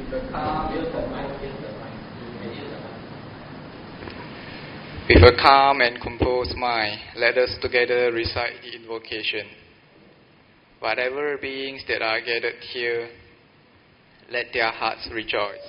With a calm and composed mind, let us together recite the invocation. Whatever beings that are gathered here, let their hearts rejoice.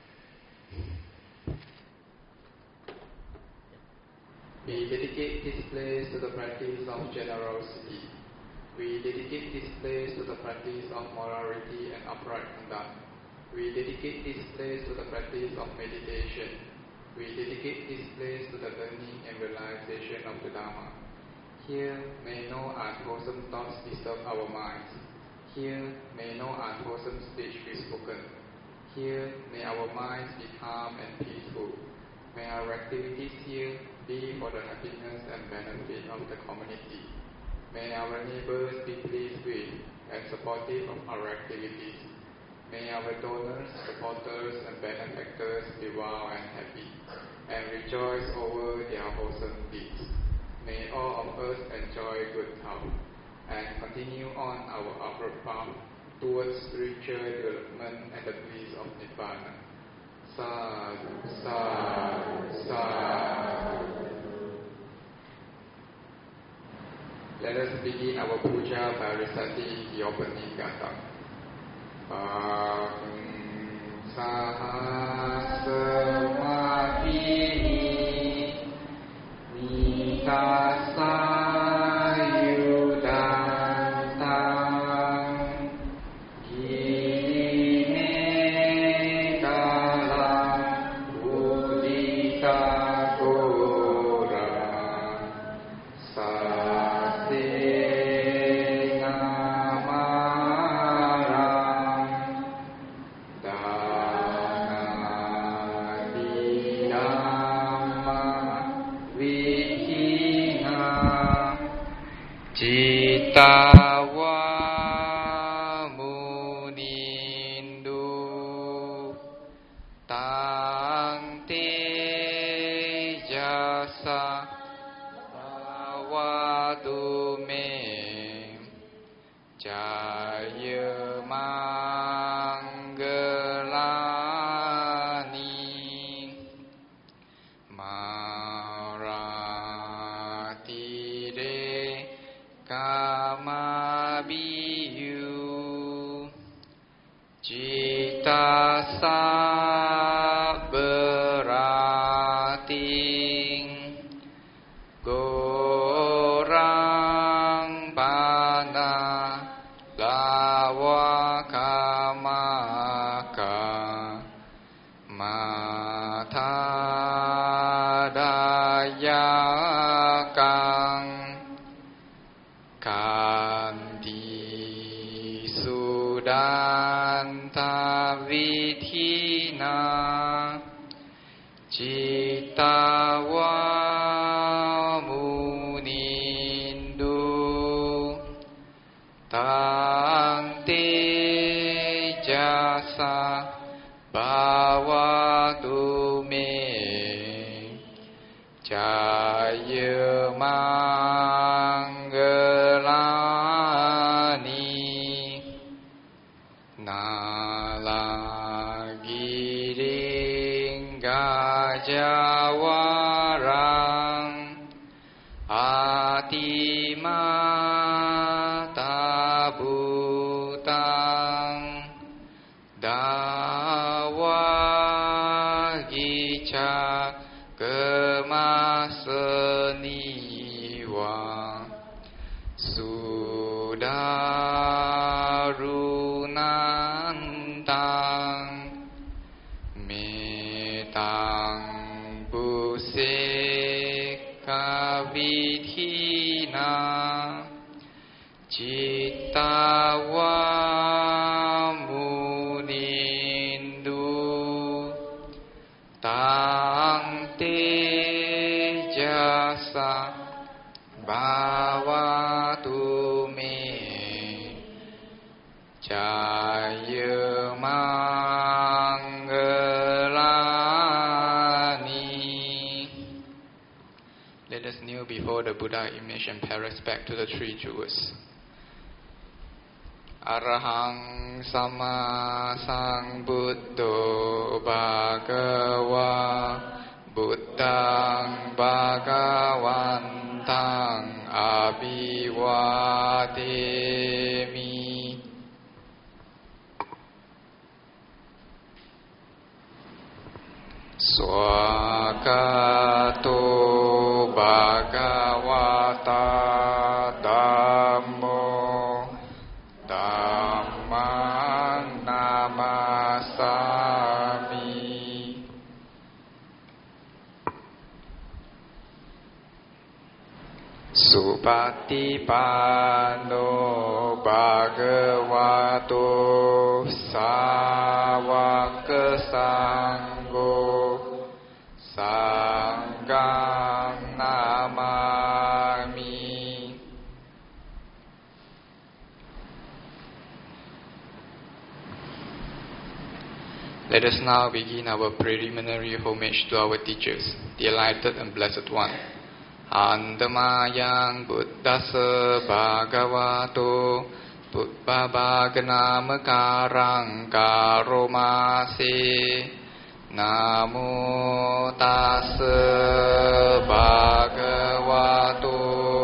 We dedicate this place to the practice of generosity. We dedicate this place to the practice of morality and upright conduct. We dedicate this place to the practice of meditation. We dedicate this place to the learning and realization of the Dharma. Here may no unwholesome thoughts disturb our minds. Here may no unwholesome speech be spoken. Here may our minds be calm and peaceful. May our activities here be for the happiness and benefit of the community. May our neighbors be pleased with and supportive of our activities. May our donors, supporters, and benefactors be well and happy, and rejoice over their wholesome deeds. May all of us enjoy good health, and continue on our upward path towards spiritual development and the bliss of Nibbana. Sadhu, sadhu, sadhu. Let us begin our puja by reciting the opening gatha. Sahasramabhini Nikasayudantang Girimegalam Udita Gora Tawa munindu tang te jasa bawadu me jaya manggelani marati de Kamabiyu Cita saberating Gorang bana lawa kamaka Mata dayakang Kanti sudanta vidhina Citawa munindu tang te jasa bawadu me jaya manggelani nalagiring gajawarang atimata-butang dawagica kemaseniwa sudarunantang metang busik kavidhina citawa munindu tang te jasa bawatu me jaya manggelani. Let us kneel before the Buddha image and pay respect to the three jewels. อะระหังสัมมาสัมพุทโธภะคะวะบุตตังภะคะวันตังอะภิวาเทมิสวากาโตภะคะวะตาธัมโมธัมมังนามาสามิสุปฏิปันโนภะคะวะโตสาวกสังโฆสังฆังนามามิ Let us now begin our preliminary homage to our teachers, the Enlightened and Blessed One. Antamayang Buddhassa Bhagavato Buddha Bhaganamakarang Karomase Namo Tassa Bhagavato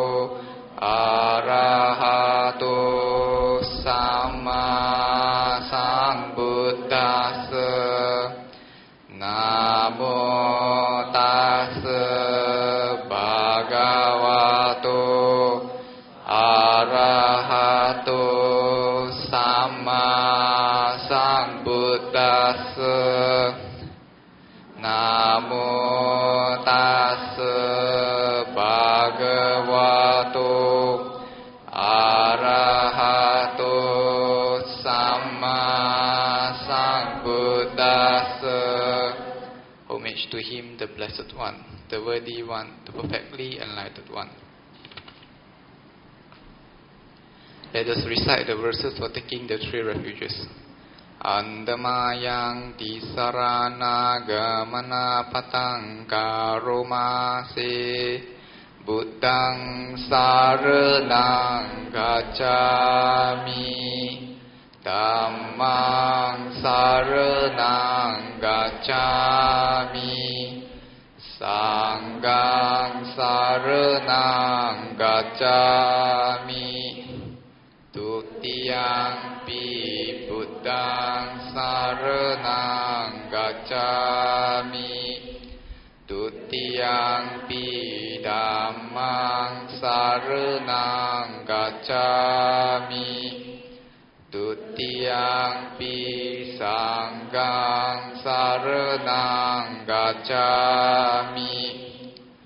Arahato Samma Sambuddhassa Namo Tassa Bhagavato Arahato Samma Sambuddhassa Namo Tassa Bhagavato Arahato Samma Sambuddhassa. Homage to Him, the Blessed One, the Worthy One, the Perfectly Enlightened One. Let us recite the verses for taking the three refuges. Andamayang tisarana gamana patang karomase Buddhang saranang gacchami Dhammang saranang gacchami Sanghang saranang gacchami Tutiyampi Buddhang saranang gacchami Tutiyampi Dhammang saranang gacchami Tutiyampi Sanghang saranang gacchami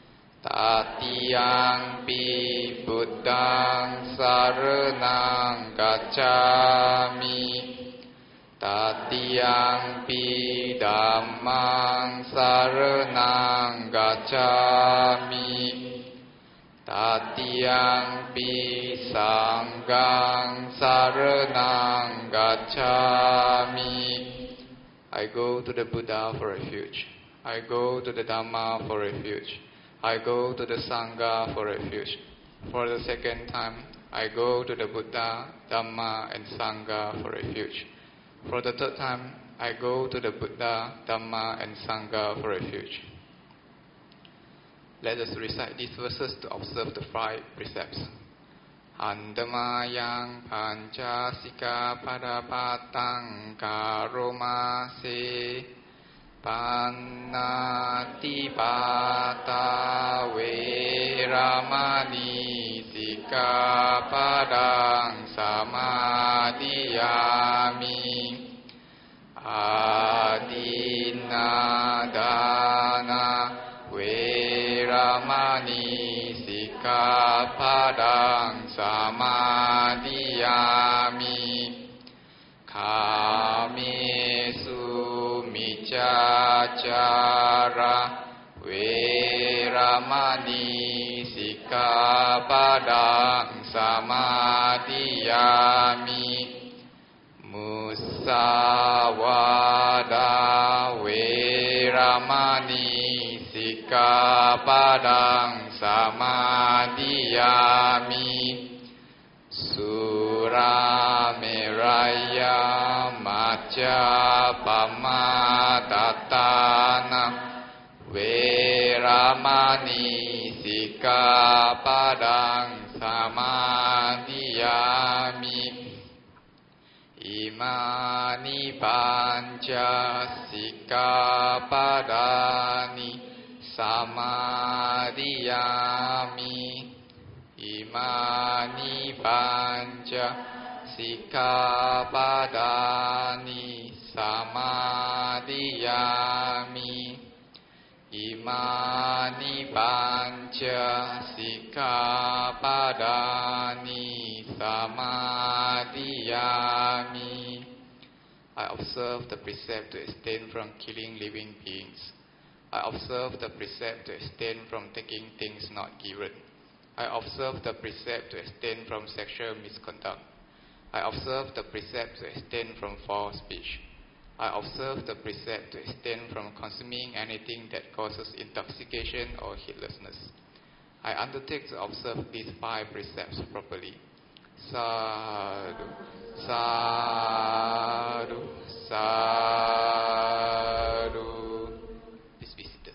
Tatiyampi Buddhang saranang gacchami Tatiyampi Dhammang saranang gacchami Tatiyampi Sanghang saranang gacchami. I go to the Buddha for refuge. I go to the Dhamma for refuge. I go to the Sangha for refuge. For the second time, I go to the Buddha, Dhamma and Sangha for refuge. For the third time, I go to the Buddha, Dhamma and Sangha for refuge. Let us recite these verses to observe the 5 precepts. Andamayang pancasika padapatang karomase Pannati pata veramani sikapadang samadhiyami Adinadana veramani sikapadang samadhiyami Kamesu micacara veramani sikapadang samadhiyami Musawada veramani sikapadang samadhiyami Suramera ยามัจจาปมาตตานังเวรามณีสิกขาปะดังสมาธิยามิอิมานิปัญจสิกขาปะดานิสมาธิยามิอิมานิปัญจสิกขาปะดานิสมาธิยามิอิมานิปัญจสิกขาปะดานิสมาธิยามิ I observe the precept to abstain from killing living beings. I observe the precept to abstain from taking things not given. I observe the precept to abstain from sexual misconduct. I observe the precept to abstain from false speech. I observe the precept to abstain from consuming anything that causes intoxication or heedlessness. I undertake to observe these 5 precepts properly. Sadhu, sadhu, sadhu. Please be seated.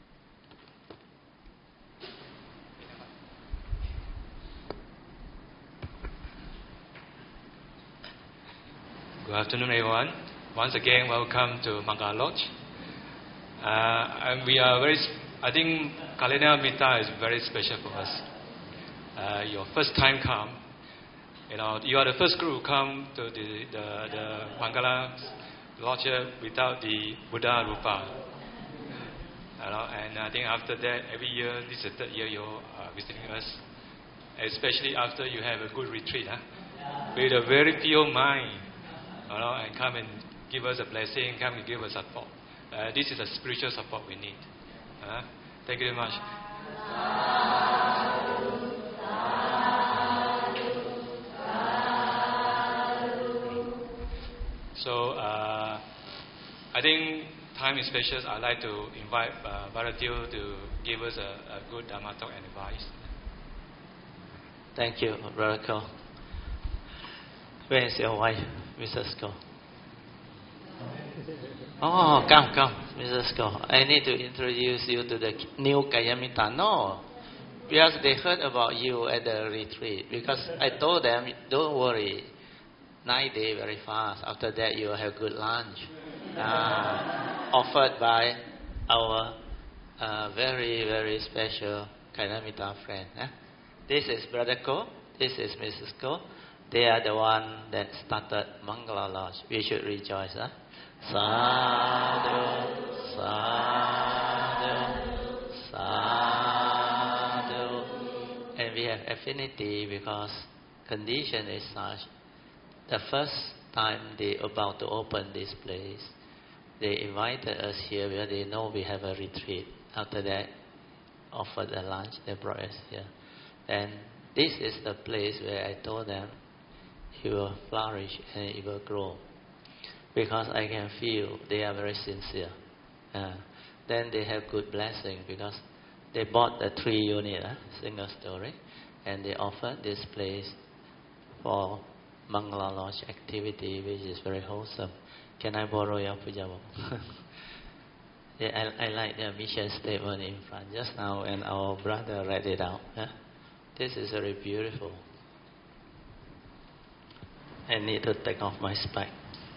Good afternoon, everyone. Once again, welcome to Mangala Lodge. And we are I think Kalina Mita is very special for us. Your first time come, you are the first group who come to the Mangala Lodge without the Buddha Rupa. And I think after that, every year, this is the 3rd year you're visiting us. Especially after you have a good retreat, with a very pure mind. And come and give us a blessing, come and give us support. This is a spiritual support we need. Thank you very much. So, I think time is precious. I'd like to invite Bharatio to give us a good Dhamma talk and advice. Thank you, Brother Ko. Where is your wife, Mrs. Ko? Oh, come, Mrs. Ko. I need to introduce you to the new Kayamita. No, because they heard about you at the retreat. Because I told them, don't worry, 9 days very fast. After that, you will have good lunch. Offered by our very, very special Kayamita friend. This is Brother Ko. This is Mrs. Ko. They are the one that started Mangala Lodge. We should rejoice. Sadhu, sadhu, sadhu. And we have affinity because condition is such. The first time they about to open this place, they invited us here because they know we have a retreat. After that, offered a lunch, they brought us here. And this is the place where I told them, it will flourish and it will grow. Because I can feel they are very sincere. Then they have good blessing because they bought the 3 unit, single story, and they offered this place for Mangala Lodge activity, which is very wholesome. Can I borrow your pujabok? Yeah, I like the mission statement in front just now, and our brother read it out. This is very beautiful. I need to take off my spec.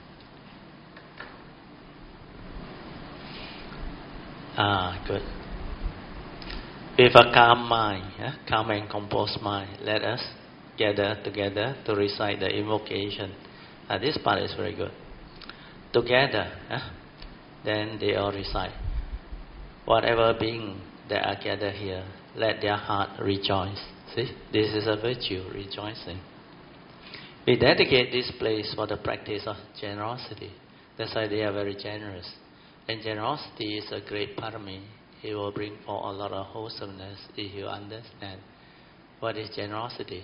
Good. With a calm mind, calm and composed mind, let us gather together to recite the invocation. This part is very good. Together, then they all recite. Whatever being that are gathered here, let their heart rejoice. See, this is a virtue, rejoicing. We dedicate this place for the practice of generosity. That's why they are very generous. And generosity is a great parami. It will bring forth a lot of wholesomeness if you understand. What is generosity?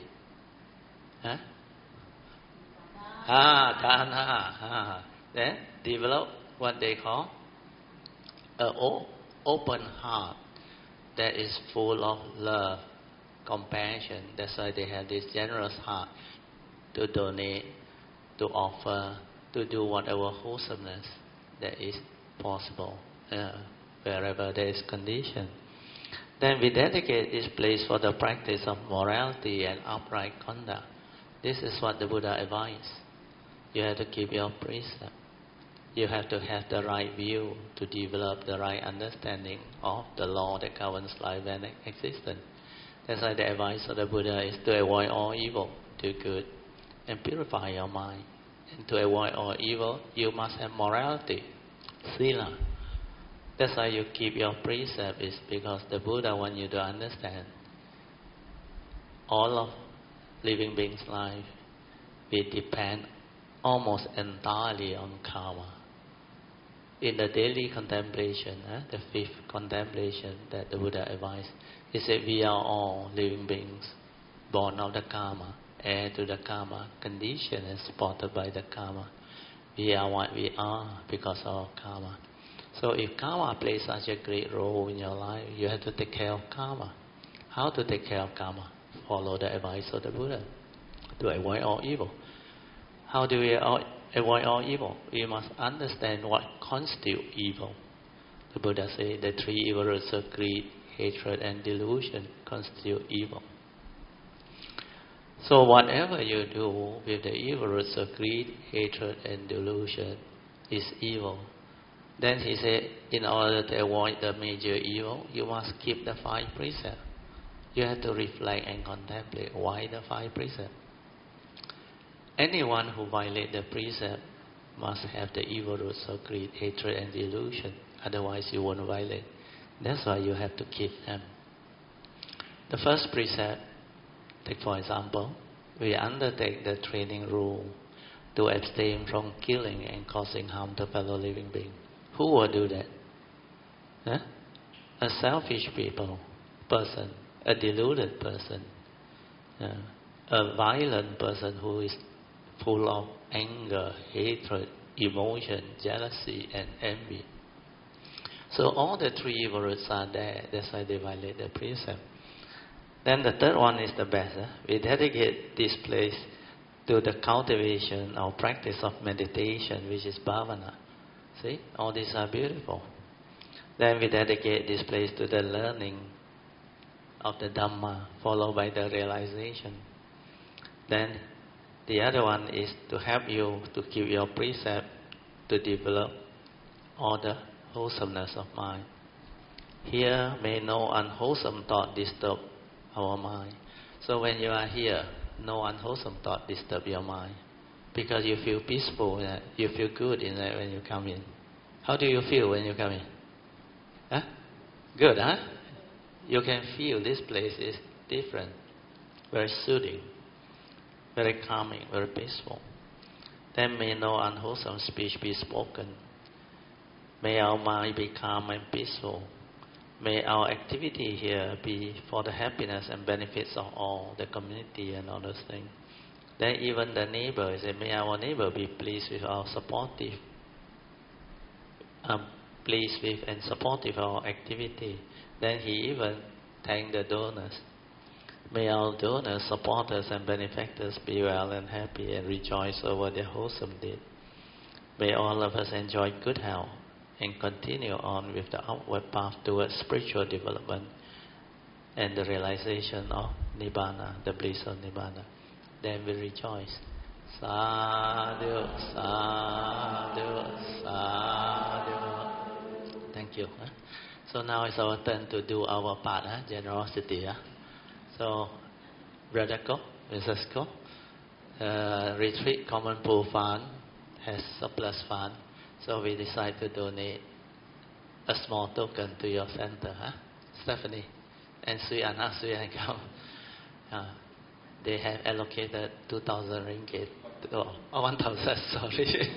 Dana. Then develop what they call an open heart that is full of love, compassion. That's why they have this generous heart to donate to offer, to do whatever wholesomeness that is possible, wherever there is condition. Then we dedicate this place for the practice of morality and upright conduct. This is what the Buddha advised. You have to keep your precept. You have to have the right view to develop the right understanding of the law that governs life and existence. That's why the advice of the Buddha is to avoid all evil, do good, and purify your mind. And to avoid all evil, you must have morality, sila. That's why you keep your precept, is because the Buddha wants you to understand all of living beings' life will depend almost entirely on karma. In the daily contemplation, the fifth contemplation that the Buddha advised, he said we are all living beings, born of the karma, heir to the karma, conditioned and supported by the karma. We are what we are because of karma. So if karma plays such a great role in your life, you have to take care of karma. How to take care of karma? Follow the advice of the Buddha to avoid all evil. How do we avoid all evil? We must understand what constitutes evil. The Buddha said the three evil roots of greed, hatred and delusion constitute evil. So whatever you do with the evil roots of greed, hatred and delusion is evil. Then he said, in order to avoid the major evil, you must keep the 5 precepts. You have to reflect and contemplate why the 5 precepts. Anyone who violates the precept must have the evil roots of greed, hatred and delusion. Otherwise you won't violate. That's why you have to keep them. The first precept, take for example, we undertake the training rule to abstain from killing and causing harm to fellow living beings. Who will do that? A selfish person, a deluded person, a violent person who is full of anger, hatred, emotion, jealousy and envy. So all the 3 evil roots are there. That's why they violate the precept. Then the third one is the best. We dedicate this place to the cultivation or practice of meditation, which is bhavana. See, all these are beautiful. Then we dedicate this place to the learning of the Dhamma, followed by the realization. Then the other one is to help you to keep your precept, to develop all the wholesomeness of mind. Here may no unwholesome thought disturb our mind. So when you are here, no unwholesome thought disturb your mind. Because you feel peaceful, you feel good in that when you come in. How do you feel when you come in? Good, huh? You can feel this place is different, very soothing, very calming, very peaceful. Then may no unwholesome speech be spoken. May our mind be calm and peaceful. May our activity here be for the happiness and benefits of all, the community and all those things. Then even the neighbor, may our neighbor be pleased with our supportive, pleased with and supportive of our activity. Then he even thank the donors. May our donors, supporters and benefactors be well and happy and rejoice over their wholesome deed. May all of us enjoy good health and continue on with the upward path towards spiritual development and the realization of Nibbana, the bliss of Nibbana. Then we rejoice. Sadhu, sadhu, sadhu. Thank you. So now it's our turn to do our part, generosity. So, Brother Ko, Mrs. Ko, Retreat Common Pool Fund has surplus fund. So we decide to donate a small token to your center, Stephanie and Sui Anna, Sui Anna come. They have allocated 2,000 ringgit, 1,000, sorry,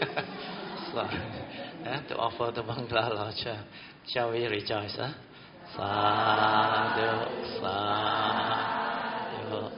to offer to Mangala Lodge. Shall we rejoice? Sadhu, sadhu,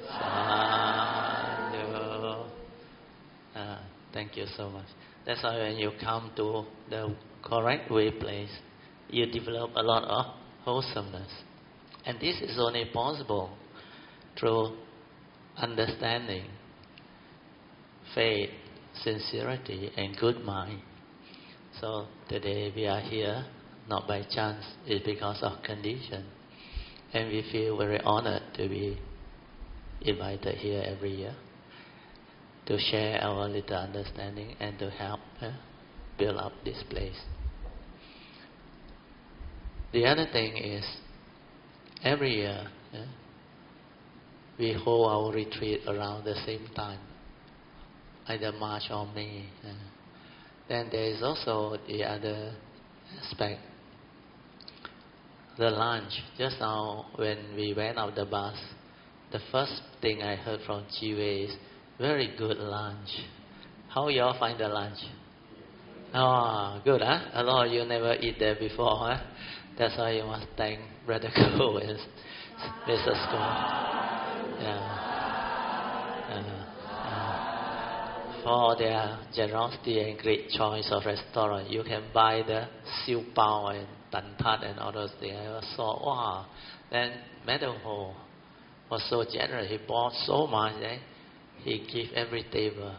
sadhu. Thank you so much. That's why when you come to the correct way place, you develop a lot of wholesomeness. And this is only possible through understanding, faith, sincerity and good mind. So today we are here, not by chance, it's because of condition. And we feel very honored to be invited here every year to share our little understanding and to help build up this place. The other thing is, every year we hold our retreat around the same time, either March or May. Then there is also the other aspect, the lunch. Just now when we went out the bus, the first thing I heard from Jiwei is, very good lunch. How you all find the lunch? Oh, good, huh? A lot of you never eat there before, huh? That's why you must thank Brother Ko and Mrs. Ko. For their generosity and great choice of restaurant. You can buy the siu pao and tan tat and all those things. I saw, wow. Then Madam Ho was so generous. He bought so much. He gave every table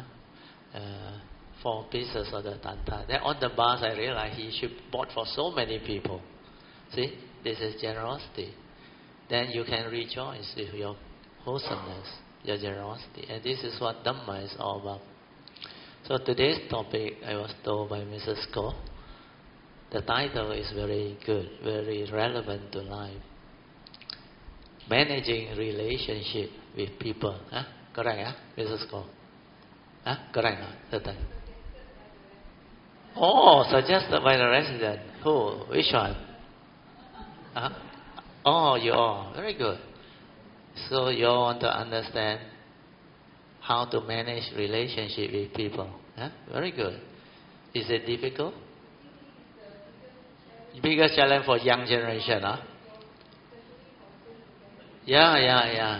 4 pieces of the tan tat. Then on the bus I realized he should bought for so many people. See, this is generosity. Then you can rejoice with your wholesomeness, your generosity. And this is what Dhamma is all about. So today's topic, I was told by Mrs. Ko, the title is very good, very relevant to life. Managing relationship with people. Correct, Mrs. Ko? Correct, the title. Oh, suggested by the resident. Who? Which one? Oh, you all. Very good. So you all want to understand how to manage relationship with people. Very good. Is it difficult? Biggest challenge for young generation, Yeah.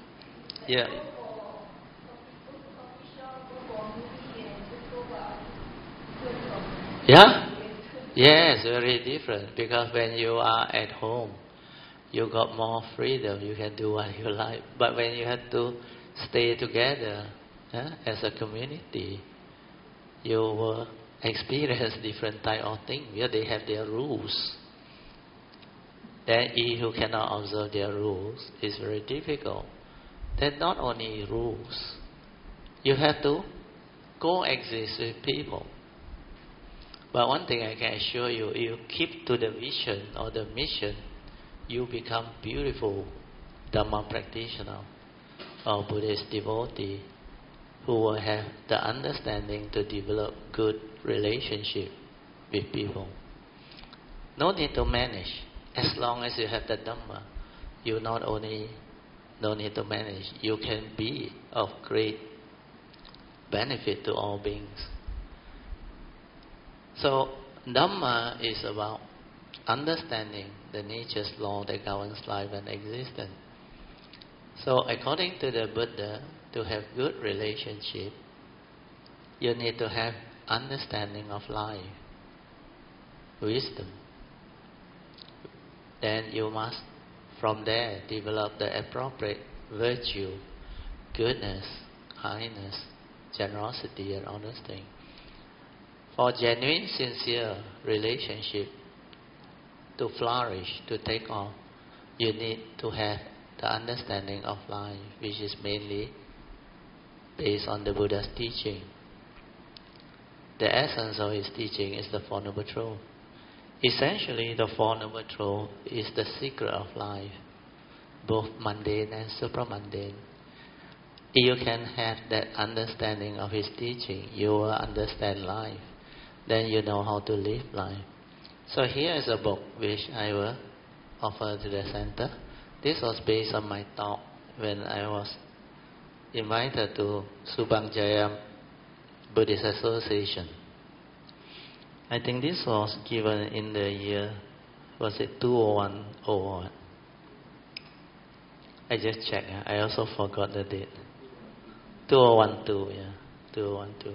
Yeah? Yes, very different. Because when you are at home, you got more freedom. You can do what you like. But when you have to stay together as a community, you will experience different type of things. Where they have their rules. Then if you cannot observe their rules, it's very difficult. Then not only rules, you have to coexist with people. But one thing I can assure you, if you keep to the vision or the mission, you become beautiful Dhamma practitioner or Buddhist devotee who will have the understanding to develop good relationship with people. No need to manage. As long as you have the Dhamma, you not only no need to manage, you can be of great benefit to all beings. So, Dhamma is about understanding the nature's law that governs life and existence. So, according to the Buddha, to have good relationship, you need to have understanding of life, wisdom. Then you must, from there, develop the appropriate virtue, goodness, kindness, generosity, and all those things. For genuine, sincere relationship to flourish, to take off, you need to have the understanding of life, which is mainly based on the Buddha's teaching. The essence of his teaching is the Four Noble Truths. Essentially, the Four Noble Truths is the secret of life, both mundane and supramundane. If you can have that understanding of his teaching, you will understand life. Then you know how to live life. So here is a book which I will offer to the center. This was based on my talk when I was invited to Subang Jaya Buddhist Association. I think this was given in the year, was it 2001 or what? I just checked. I also forgot the date. 2012, yeah. 2012.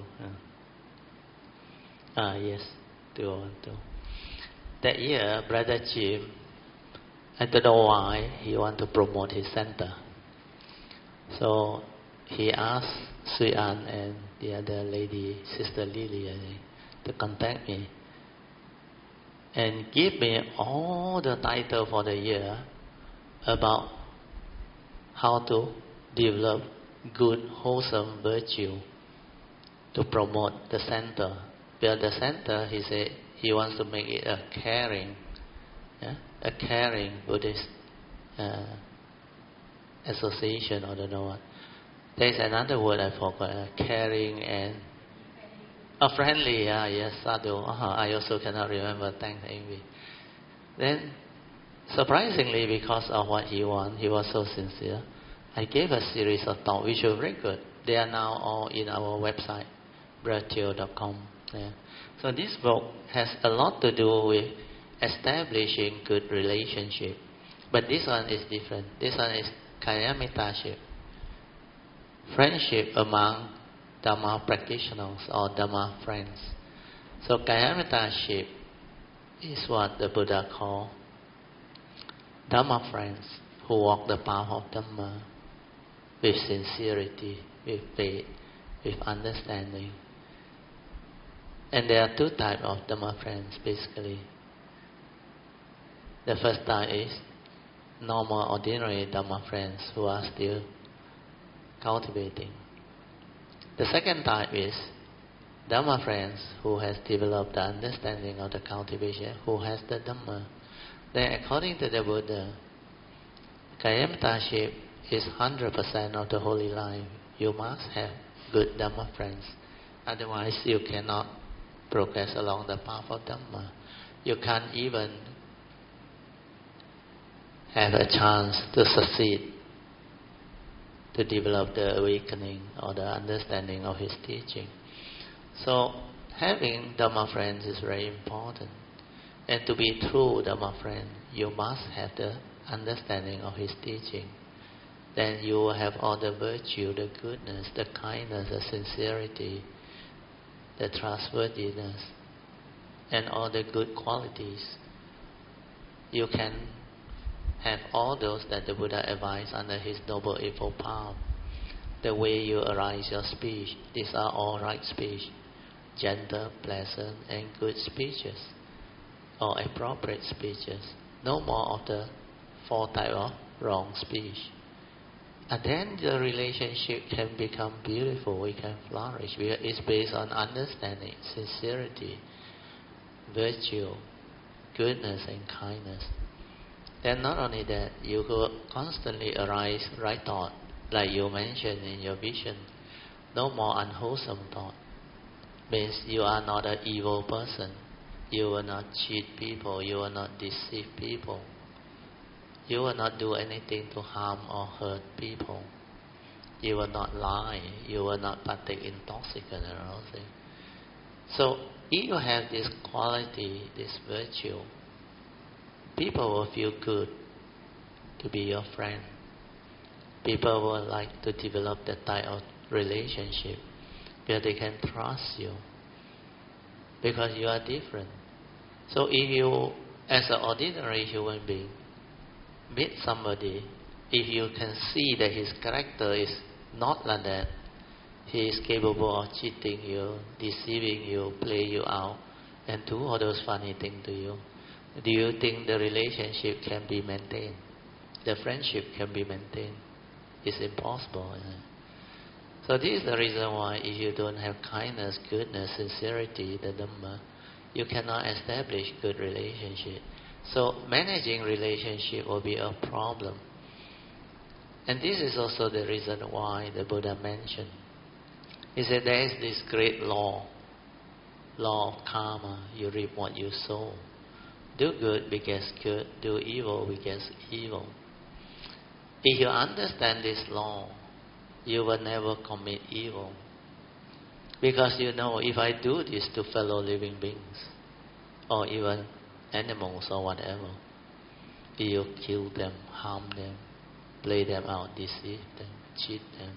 Yeah. Yes, 2012. That year, Brother Jim, I don't know why, he wanted to promote his center. So he asked Sui An and the other lady, Sister Lily, I think, to contact me and give me all the title for the year about how to develop good, wholesome virtue to promote the center. Because the center, he said, he wants to make it a caring Buddhist association, or don't know what. There's another word I forgot, caring and friendly. Yes, sadhu. I also cannot remember. Thanks, Amy. Then, surprisingly, because of what he wants, he was so sincere. I gave a series of talks which were very good. They are now all in our website, virtue.com. Yeah. So this book has a lot to do with establishing good relationship. But this one is different. This one is Kalyanamitaship. Friendship among Dhamma practitioners or Dhamma friends. So Kalyanamitaship is what the Buddha called Dhamma friends who walk the path of Dhamma with sincerity, with faith, with understanding. And there are two types of Dhamma friends basically. The first type is normal, ordinary Dhamma friends who are still cultivating. The second type is Dhamma friends who has developed the understanding of the cultivation, who has the Dhamma. Then according to the Buddha, Kalyanamitaship is 100% of the holy life. You must have good Dhamma friends. Otherwise you cannot progress along the path of Dhamma. You can't even have a chance to succeed, to develop the awakening or the understanding of his teaching. So having Dhamma friends is very important. And to be true Dhamma friend, you must have the understanding of his teaching. Then you will have all the virtue, the goodness, the kindness, the sincerity, the trustworthiness, and all the good qualities. You can have all those that the Buddha advised under his Noble Eightfold Path. The way you arise your speech, these are all right speech, gentle, pleasant, and good speeches, or appropriate speeches. No more of the four types of wrong speech. And then the relationship can become beautiful, it can flourish. It's based on understanding, sincerity, virtue, goodness, and kindness. Then not only that, you will constantly arise right thought, like you mentioned in your vision. No more unwholesome thought. Means you are not an evil person. You will not cheat people. You will not deceive people. You will not do anything to harm or hurt people. You will not lie. You will not partake in intoxicant and all things. So if you have this quality, this virtue, people will feel good to be your friend. People will like to develop that type of relationship where they can trust you because you are different. So if you, as an ordinary human being, meet somebody, if you can see that his character is not like that, he is capable of cheating you, deceiving you, play you out, and do all those funny things to you, do you think the relationship can be maintained? The friendship can be maintained? It's impossible. So this is the reason why if you don't have kindness, goodness, sincerity, the Dhamma, you cannot establish good relationship. So managing relationship will be a problem. And this is also the reason why the Buddha mentioned. He said there is this great law of karma. You reap what you sow. Do good begets good. Do evil begets evil. If you understand this law, you will never commit evil. Because you know, if I do this to fellow living beings, or even animals or whatever, you kill them, harm them, play them out, deceive them, cheat them,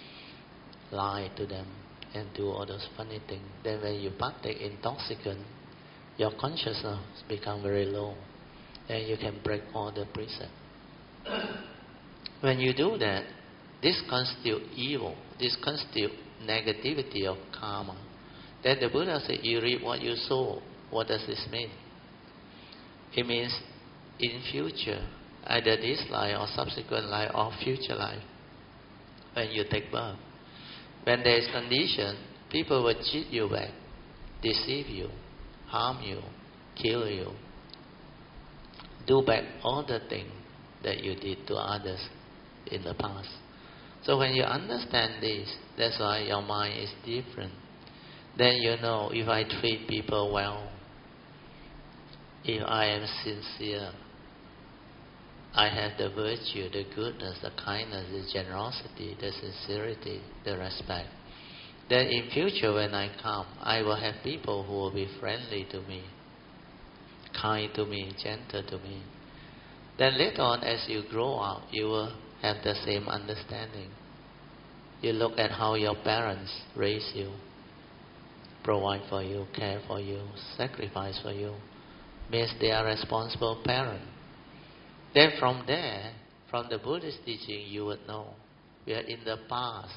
lie to them, and do all those funny things. Then when you partake in intoxicant, your consciousness becomes very low, and you can break all the precepts. When you do that, this constitute evil, this constitute negativity of karma. Then the Buddha said, you reap what you sow. What does this mean? It means in future, either this life or subsequent life or future life, when you take birth, when there is condition, people will cheat you back, deceive you, harm you, kill you, do back all the things that you did to others in the past. So when you understand this, that's why your mind is different. Then you know, if I treat people well, if I am sincere, I have the virtue, the goodness, the kindness, the generosity, the sincerity, the respect. Then in future when I come, I will have people who will be friendly to me, kind to me, gentle to me. Then later on, as you grow up, you will have the same understanding. You look at how your parents raise you, provide for you, care for you, sacrifice for you. Means they are responsible parents. Then from there, from the Buddhist teaching, you would know where in the past,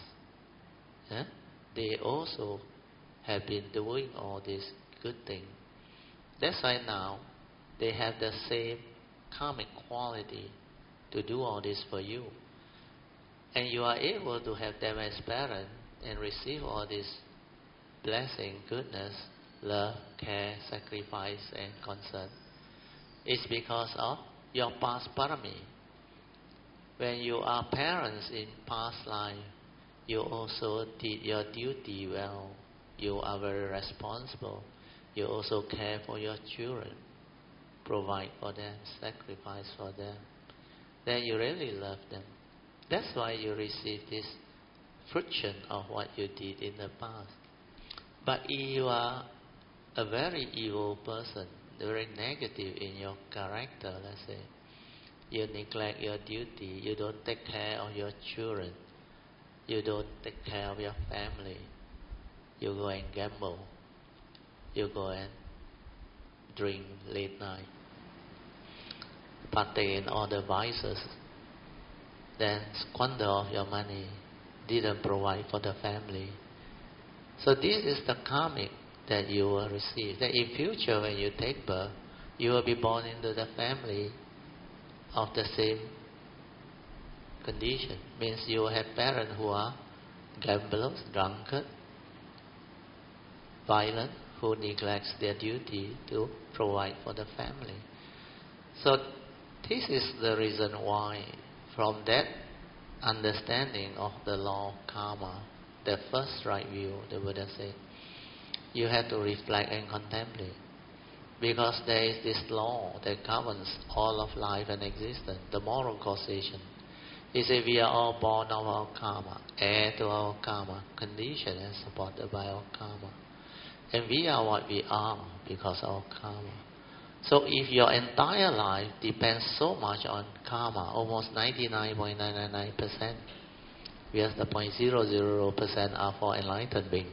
they also have been doing all these good things. That's why now they have the same karmic quality to do all this for you. And you are able to have them as parents and receive all this blessing, goodness, love, care, sacrifice, and concern. It's because of your past parami. When you are parents in past life, you also did your duty well. You are very responsible. You also care for your children, provide for them, sacrifice for them. Then you really love them. That's why you receive this friction of what you did in the past. But if you are a very evil person, very negative in your character, let's say, you neglect your duty, you don't take care of your children, you don't take care of your family, you go and gamble, you go and drink late night, partake in all the vices, then squander of your money, didn't provide for the family. So this is the karmic that you will receive. That in future when you take birth, you will be born into the family of the same condition. Means you will have parents who are gamblers, drunkard, violent, who neglects their duty to provide for the family. So this is the reason why from that understanding of the law of karma, the first right view, the Buddha said, you have to reflect and contemplate. Because there is this law that governs all of life and existence, the moral causation. He said we are all born of our karma, heir to our karma, conditioned and supported by our karma. And we are what we are because of our karma. So if your entire life depends so much on karma, almost 99.999%, whereas the 0.00% are for enlightened beings,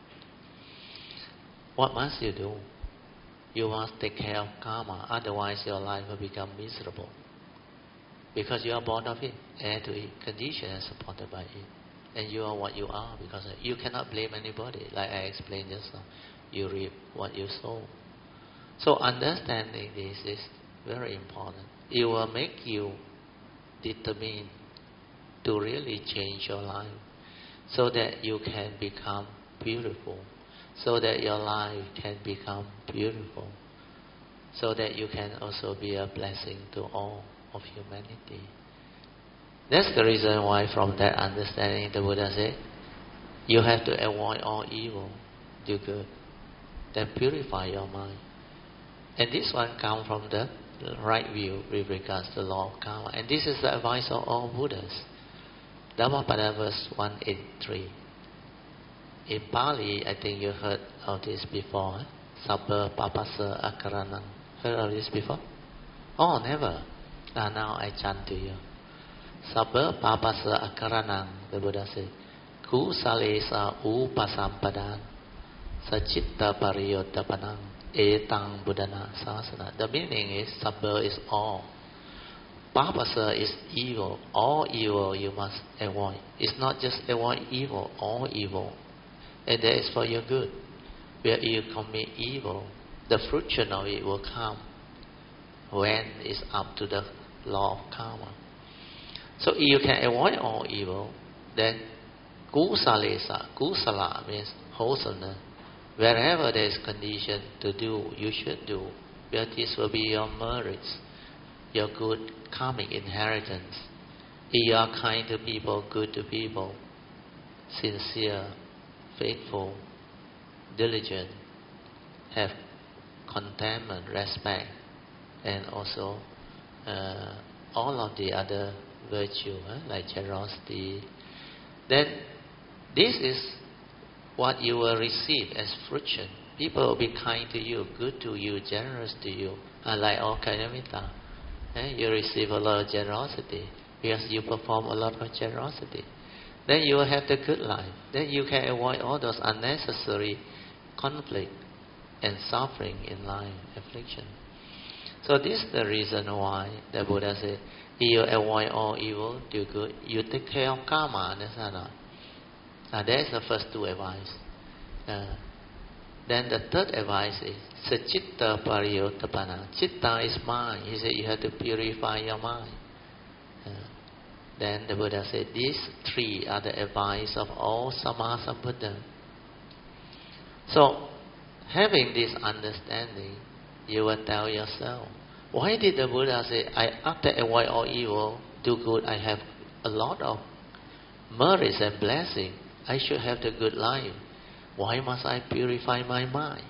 what must you do? You must take care of karma, otherwise your life will become miserable. Because you are born of it, heir to it, conditioned and supported by it. And you are what you are because of it. You cannot blame anybody, like I explained just now. You reap what you sow. So understanding this is very important. It will make you determined to really change your life so that you can become beautiful, so that your life can become beautiful, so that you can also be a blessing to all of humanity. That's the reason why from that understanding the Buddha said, you have to avoid all evil, do good, then purify your mind. And this one comes from the right view with regards to the law of karma. And this is the advice of all Buddhas. Dhammapada verse 183. In Pali, I think you heard of this before. Sabba papasa akaranam. Heard of this before? Oh, never. Now I chant to you. Sabba papasa akaranam, the Buddha said. Kusalesa upasampadang. Sachitta pariyodapanang. Etang buddhana sasana. The meaning is sabba is all. Papasa is evil. All evil you must avoid. It's not just avoid evil, all evil. And that is for your good. Where you commit evil, the fruition of it will come when it's up to the law of karma. So if you can avoid all evil, then kusala means wholesomeness. Wherever there is condition to do, you should do. Where this will be your merits, your good karmic inheritance. If you are kind to people, good to people, sincere, faithful, diligent, have contentment, respect, and also all of the other virtue, like generosity, then this is what you will receive as fruition. People will be kind to you, good to you, generous to you, like all Kalyamita. You receive a lot of generosity because you perform a lot of generosity. Then you will have the good life. Then you can avoid all those unnecessary conflict and suffering in life, affliction. So this is the reason why the Buddha said, if you avoid all evil, do good, you take care of karma, understand or not? That is the first two advice. Then the third advice is Sachitta Pariyotapana. Chitta is mind. He said you have to purify your mind. Then the Buddha said these three are the advice of all Sammasambuddha. So having this understanding, you will tell yourself, why did the Buddha say, after avoid all evil, do good, I have a lot of merits and blessing. I should have the good life. Why must I purify my mind?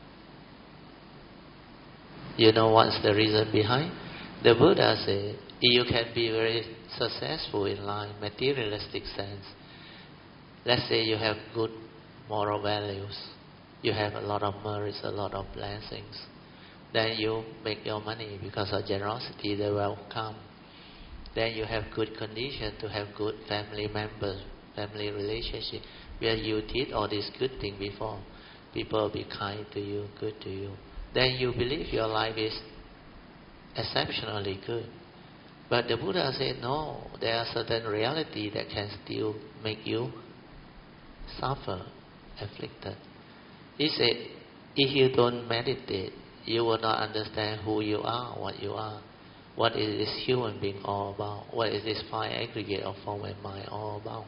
You know what's the reason behind? The Buddha said, you can be very successful in life, materialistic sense. Let's say you have good moral values. You have a lot of merits, a lot of blessings. Then you make your money because of generosity, they will come. Then you have good condition to have good family members, family relationship, where you did all these good things before. People will be kind to you, good to you. Then you believe your life is exceptionally good. But the Buddha said, no, there are certain reality that can still make you suffer, afflicted. He said, if you don't meditate, you will not understand who you are, what you are. What is this human being all about? What is this five aggregate of form and mind all about?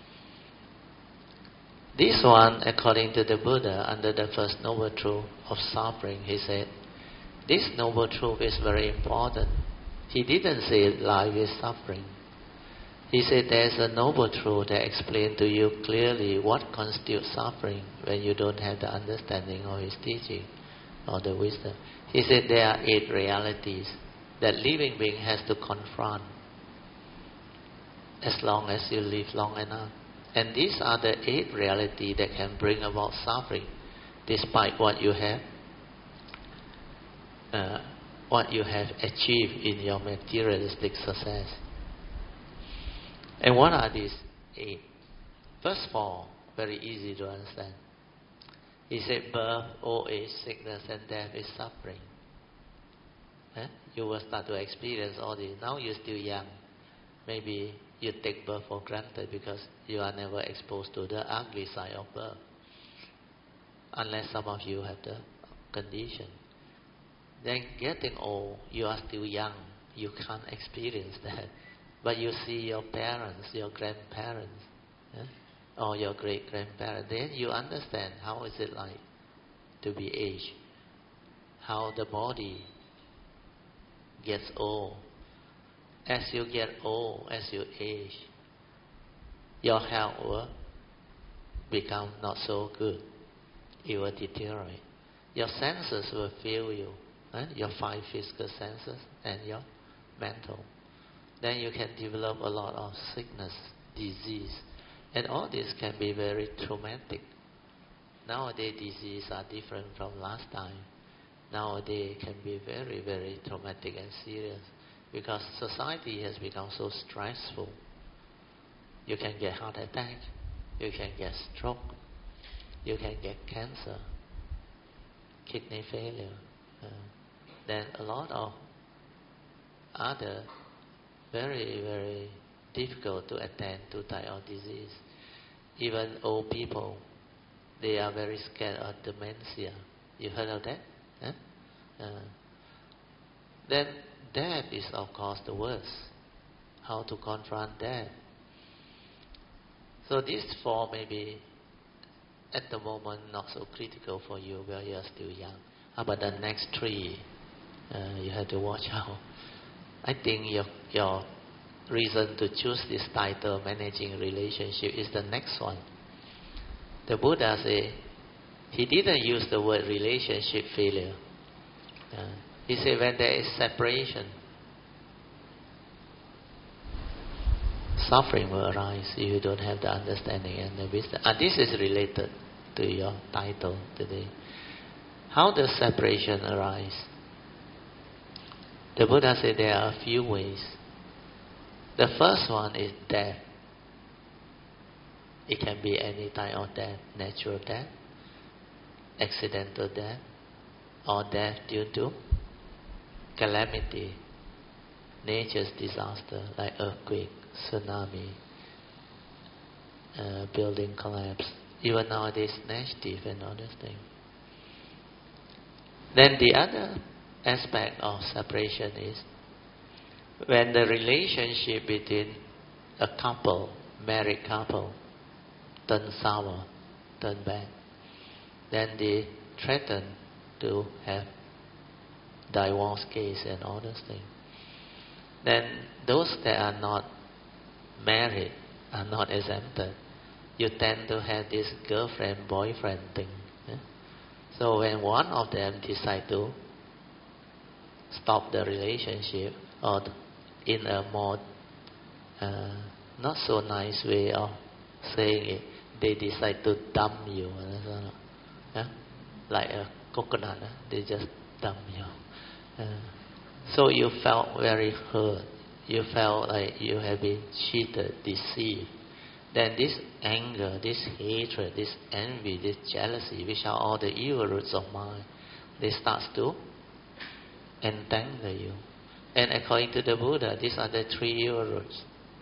This one, according to the Buddha, under the first noble truth of suffering, he said, this noble truth is very important. He didn't say life is suffering. He said there's a noble truth that explains to you clearly what constitutes suffering when you don't have the understanding of his teaching or the wisdom. He said there are 8 realities that living being has to confront as long as you live long enough. And these are the 8 realities that can bring about suffering despite what you have achieved in your materialistic success. And what are these 8? First of all, very easy to understand. He said birth, old age, sickness and death is suffering. You will start to experience all this. Now you're still young. Maybe you take birth for granted because you are never exposed to the ugly side of birth. Unless some of you have the condition. Then getting old, you are still young. You can't experience that. But you see your parents, your grandparents, or your great-grandparents. Then you understand how is it like to be aged. How the body gets old. As you get old, as you age, your health will become not so good. It will deteriorate. Your senses will fail you. Your 5 physical senses and your mental. Then you can develop a lot of sickness, disease. And all this can be very traumatic. Nowadays, diseases are different from last time. Nowadays, it can be very, very traumatic and serious. Because society has become so stressful. You can get heart attack. You can get stroke. You can get cancer. Kidney failure. Then a lot of other very, very difficult to attend to thyroid disease. Even old people, they are very scared of dementia. You heard of that? Huh? Then death is of course the worst. How to confront death? So these four may be at the moment not so critical for you while you are still young. How about the next three? You have to watch out. I think your reason to choose this title, Managing Relationship, is the next one. The Buddha said, he didn't use the word relationship failure. He said when there is separation, suffering will arise if you don't have the understanding and the wisdom. And this is related to your title today. How does separation arise? The Buddha said there are a few ways. The first one is death. It can be any type of death, natural death, accidental death, or death due to calamity, nature's disaster like earthquake, tsunami, building collapse, even nowadays negative and other things. Then the other aspect of separation is when the relationship between a couple, married couple, turn sour, turn bad, then they threaten to have divorce case and all those things. Then those that are not married are not exempted. You tend to have this girlfriend-boyfriend thing. So when one of them decide to stop the relationship, or in a more not so nice way of saying it, they decide to dump you. Like a coconut, they just dump you. So you felt very hurt. You felt like you have been cheated, deceived. Then this anger, this hatred, this envy, this jealousy, which are all the evil roots of mind, they start to entangle you. And according to the Buddha, these are the three evil roots.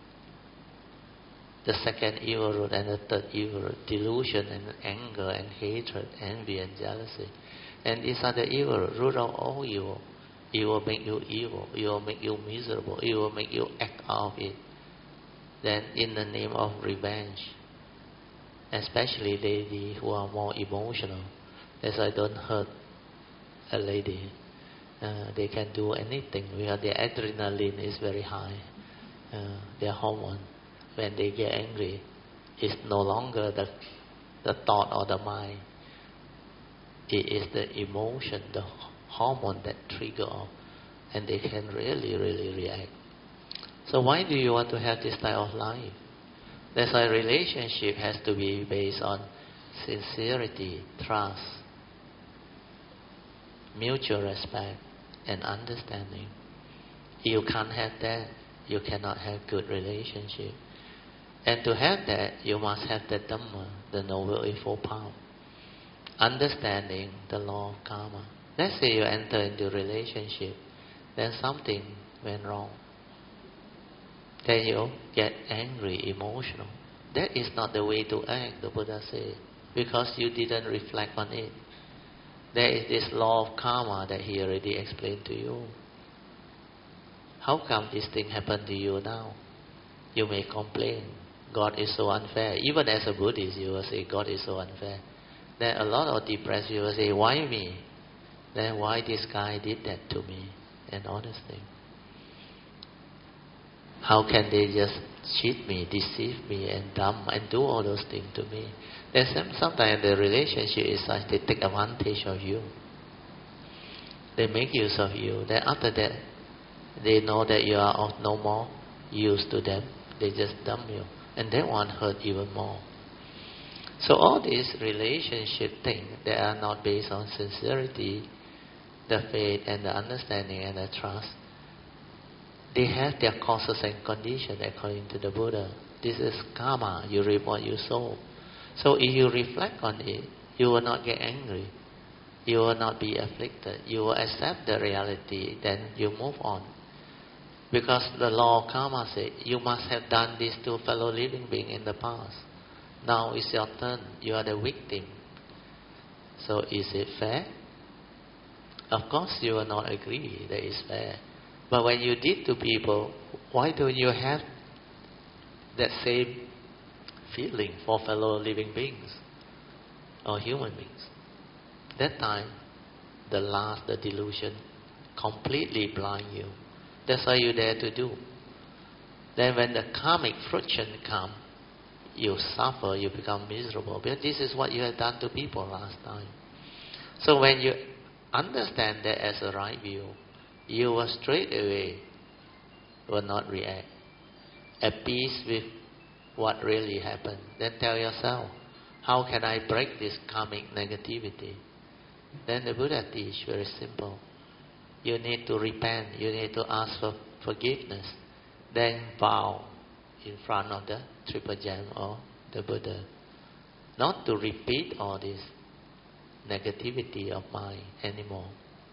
The second evil root and the third evil root, delusion and anger and hatred, envy and jealousy. And these are the evil root of all evil. It will make you evil. It will make you miserable. It will make you act out of it. Then in the name of revenge, especially ladies who are more emotional, that's why don't hurt a lady. They can do anything because their adrenaline is very high. Their hormone, when they get angry, it's no longer the thought or the mind. It is the emotion, the hormone that trigger off, and they can really, really react. So why do you want to have this type of life? That's why relationship has to be based on sincerity, trust, mutual respect, and understanding. You can't have that, you cannot have good relationship. And to have that, you must have the Dhamma, the Noble Eightfold Path. Understanding the law of karma. Let's say you enter into a relationship, then something went wrong. Then you get angry, emotional. That is not the way to act, the Buddha said, because you didn't reflect on it. There is this law of karma that he already explained to you. How come this thing happened to you now? You may complain, God is so unfair. Even as a Buddhist, you will say, God is so unfair. Then a lot of depressed people say, why me? Then why this guy did that to me? And all these things. How can they just cheat me, deceive me, and dump and do all those things to me? Then sometimes the relationship is such, they take advantage of you. They make use of you. Then after that, they know that you are of no more use to them. They just dump you. And that one hurt even more. So all these relationship things that are not based on sincerity, the faith and the understanding and the trust, they have their causes and conditions according to the Buddha. This is karma. You reap what you sow. So if you reflect on it, you will not get angry. You will not be afflicted. You will accept the reality. Then you move on. Because the law of karma says, you must have done this to fellow living being in the past. Now it's your turn. You are the victim. So is it fair? Of course you will not agree that it's fair. But when you did to people, why don't you have that same feeling for fellow living beings or human beings? That time, the delusion completely blind you. That's all you dare to do. Then when the karmic friction comes, you suffer, you become miserable. Because this is what you have done to people last time. So when you understand that as a right view, you will straight away will not react. At peace with what really happened. Then tell yourself, how can I break this karmic negativity? Then the Buddha teach very simple. You need to repent. You need to ask for forgiveness. Then bow in front of the Triple Gem or the Buddha. Not to repeat all this negativity of mind anymore.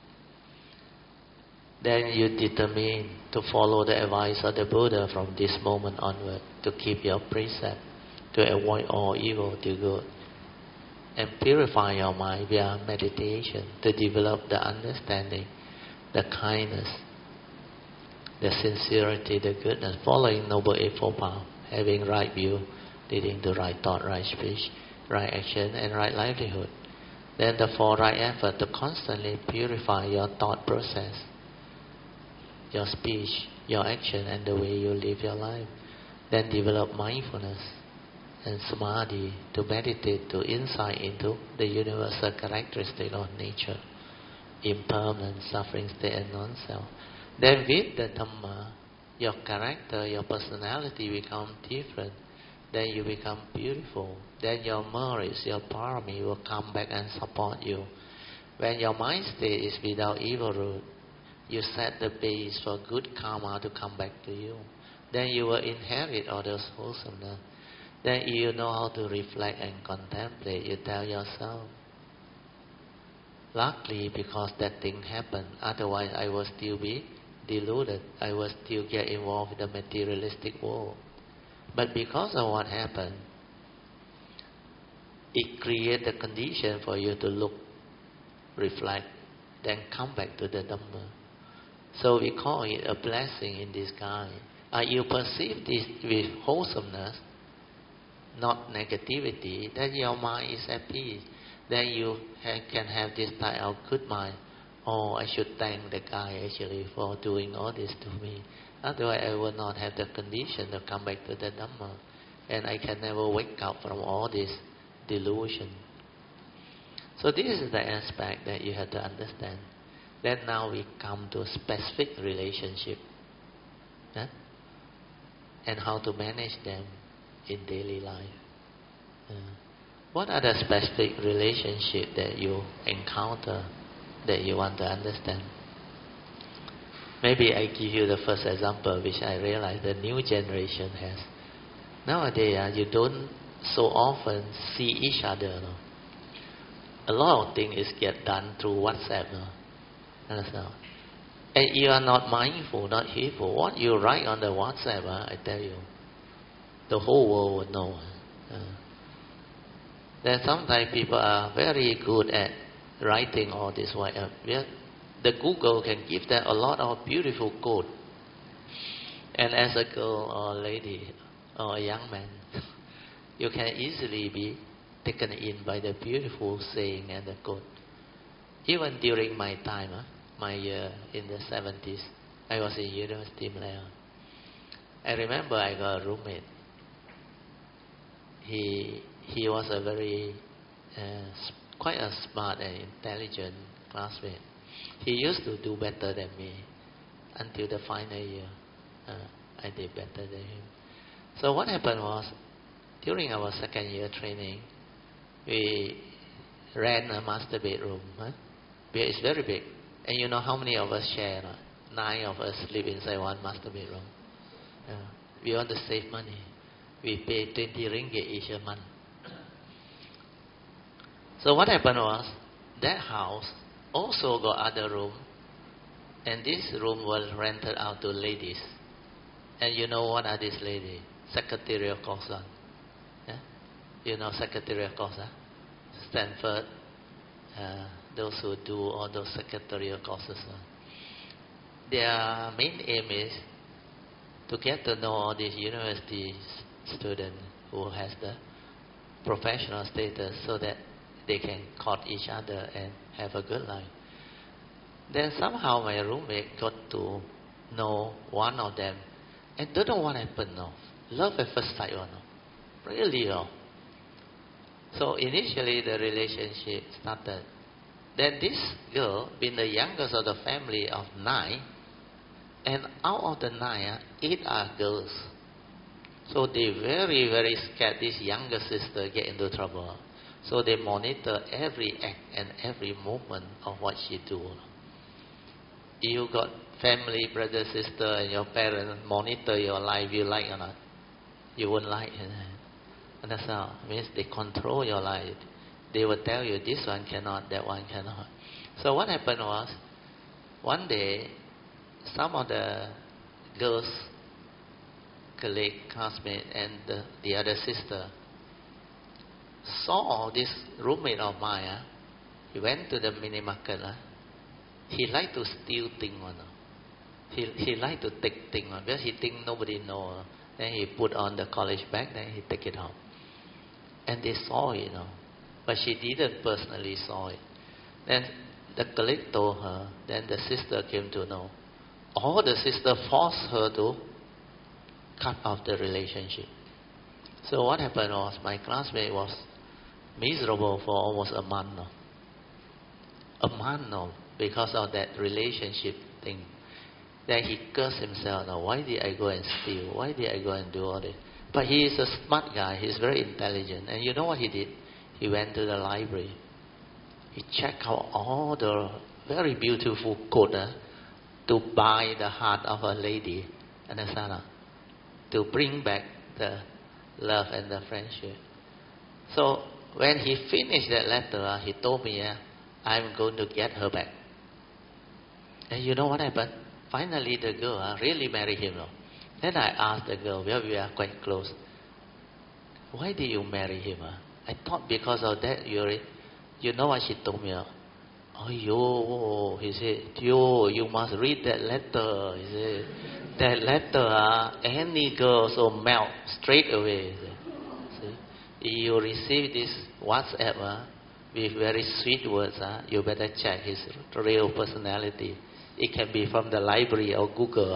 Then you determine to follow the advice of the Buddha from this moment onward, to keep your precept, to avoid all evil, do good, and purify your mind via meditation, to develop the understanding, the kindness, the sincerity, the goodness, following Noble Eightfold Path, having right view, leading to right thought, right speech, right action, and right livelihood. Then the four right effort to constantly purify your thought process, your speech, your action, and the way you live your life. Then develop mindfulness and samadhi to meditate, to insight into the universal characteristic of nature, impermanent, suffering state, and non-self. Then with the Dhamma, your character, your personality become different. Then you become beautiful. Then your merits, your parami will come back and support you. When your mind state is without evil root, you set the base for good karma to come back to you. Then you will inherit all those wholesomeness. Then you know how to reflect and contemplate. You tell yourself, luckily because that thing happened, otherwise I will still be deluded. I will still get involved in the materialistic world. But because of what happened, it creates the condition for you to look, reflect, then come back to the Dhamma. So we call it a blessing in disguise. You perceive this with wholesomeness, not negativity, then your mind is at peace. Then you can have this type of good mind. Oh, I should thank the guy actually for doing all this to me. Otherwise I will not have the condition to come back to the Dhamma. And I can never wake up from all this delusion. So this is the aspect that you have to understand. Then now we come to specific relationship. And how to manage them in daily life. What are the specific relationships that you encounter that you want to understand? Maybe I give you the first example, which I realize the new generation has. Nowadays, you don't so often see each other. No? A lot of things get done through WhatsApp. No? Understand? And you are not mindful, not heedful. What you write on the WhatsApp, I tell you, the whole world would know. Then sometimes people are very good at writing all this way up. The Google can give them a lot of beautiful code. And as a girl or a lady or a young man, you can easily be taken in by the beautiful saying and the code. Even during my time, my year in the 70s, I was in University of Malaya. I remember I got a roommate. He was a very quite a smart and intelligent classmate. He used to do better than me until the final year. I did better than him. So what happened was, during our second year training, we ran a master bedroom. It's very big. And you know how many of us share? 9 of us live inside one master bedroom. We want to save money. We pay 20 ringgit each a month. So what happened was, that house also got other room And this room was rented out to ladies. And you know what are these ladies? Secretarial course on. Yeah? You know secretarial course, huh? Stanford, those who do all those secretarial courses. Their main aim is to get to know all these university students who has the professional status so that they can court each other and have a good life. Then somehow my roommate got to know one of them and don't know what happened now. Love at first sight or no? Really no? So initially the relationship started. Then this girl, being the youngest of the family of 9, and out of the 9, 8 are girls. So they very, very scared this younger sister get into trouble. So they monitor every act and every movement of what she do. You got family, brother, sister, and your parents monitor your life, you like or not? You won't like. And that's how it means they control your life. They will tell you this one cannot, that one cannot. So what happened was, one day, some of the girls, colleague, classmate, and the other sister saw this roommate of mine. He went to the mini market. He liked to steal things. He liked to take things because he think nobody know. Then he put on the college bag, then he take it out. And they saw it, but she didn't personally saw it. Then the colleague told her. Then the sister came to know. All the sister forced her to cut off the relationship. So what happened was my classmate was miserable for almost a month now. A month now because of that relationship thing. Then he cursed himself. Now, why did I go and steal? Why did I go and do all this? But he is a smart guy. He's very intelligent. And you know what he did? He went to the library. He checked out all the very beautiful quote to buy the heart of a lady. Understand? To bring back the love and the friendship. So when he finished that letter, he told me, I'm going to get her back. And you know what happened? Finally, the girl really married him. Then I asked the girl, well, we are quite close. Why did you marry him? I thought because of that, you know what she told me? Oh, yo, he said, you must read that letter. He said, that letter, any girl so melt straight away. See? You receive this WhatsApp with very sweet words, you better check his real personality. It can be from the library or Google.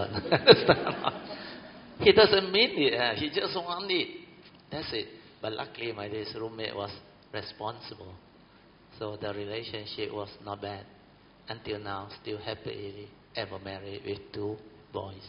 He doesn't mean it. He just wants it. That's it. But luckily, my this roommate was responsible. So the relationship was not bad. Until now, still happily ever married with 2 boys.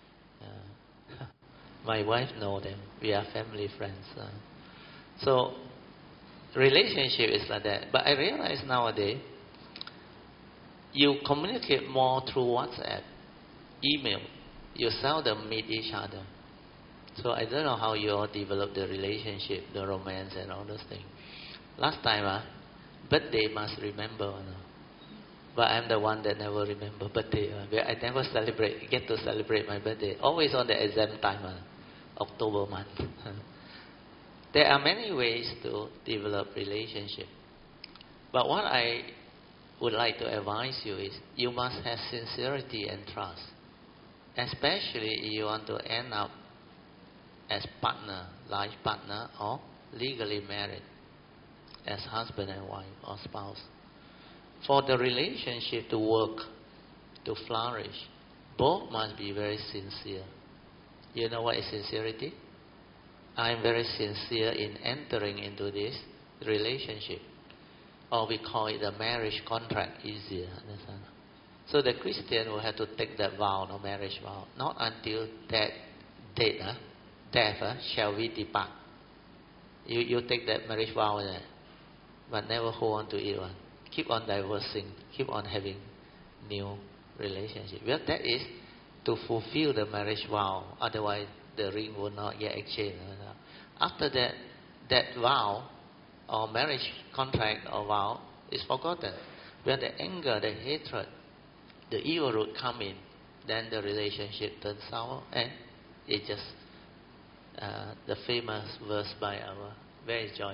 My wife knows them. We are family friends. So relationship is like that. But I realize nowadays, you communicate more through WhatsApp, email. You seldom meet each other. So I don't know how you all develop the relationship, the romance and all those things. Last time, birthday must remember. But I'm the one that never remember birthday. I never get to celebrate my birthday. Always on the exam time, October month. There are many ways to develop relationship. But what I would like to advise you is you must have sincerity and trust. Especially if you want to end up as partner, life partner, or legally married as husband and wife or spouse. For the relationship to work, to flourish, both must be very sincere. You know what is sincerity? I'm very sincere in entering into this relationship. Or we call it a marriage contract, easier. Understand? So the Christian will have to take that vow, no marriage vow. Not until that date, death, shall we depart. You take that marriage vow, but never hold on to it. Keep on divorcing, keep on having new relationship. Well, that is to fulfill the marriage vow. Otherwise, the ring will not get exchanged. After that, that vow or marriage contract or vow is forgotten. Where the anger, the hatred, the evil root come in, then the relationship turns sour, and it just the famous verse by our where is Joyce?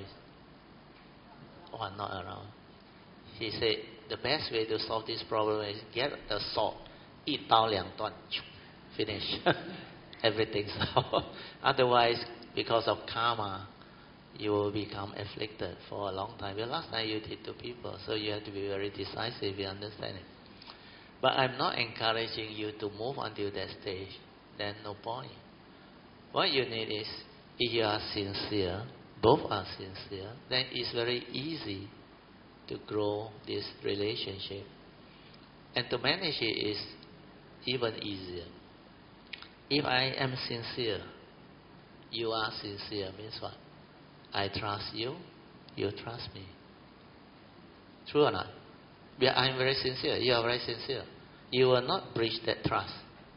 Oh, not around. He said the best way to solve this problem is get the sword, 一刀两断, finish. Everything's solved. Otherwise, because of karma, you will become afflicted for a long time. The last time you did to people, so you have to be very decisive, you understand it. But I'm not encouraging you to move until that stage. Then no point. What you need is, if you are sincere, both are sincere, then it's very easy to grow this relationship. And to manage it is even easier. If I am sincere, you are sincere, means what? I trust you, you trust me. True or not? Yeah, I'm very sincere, you are very sincere. You will not breach that trust.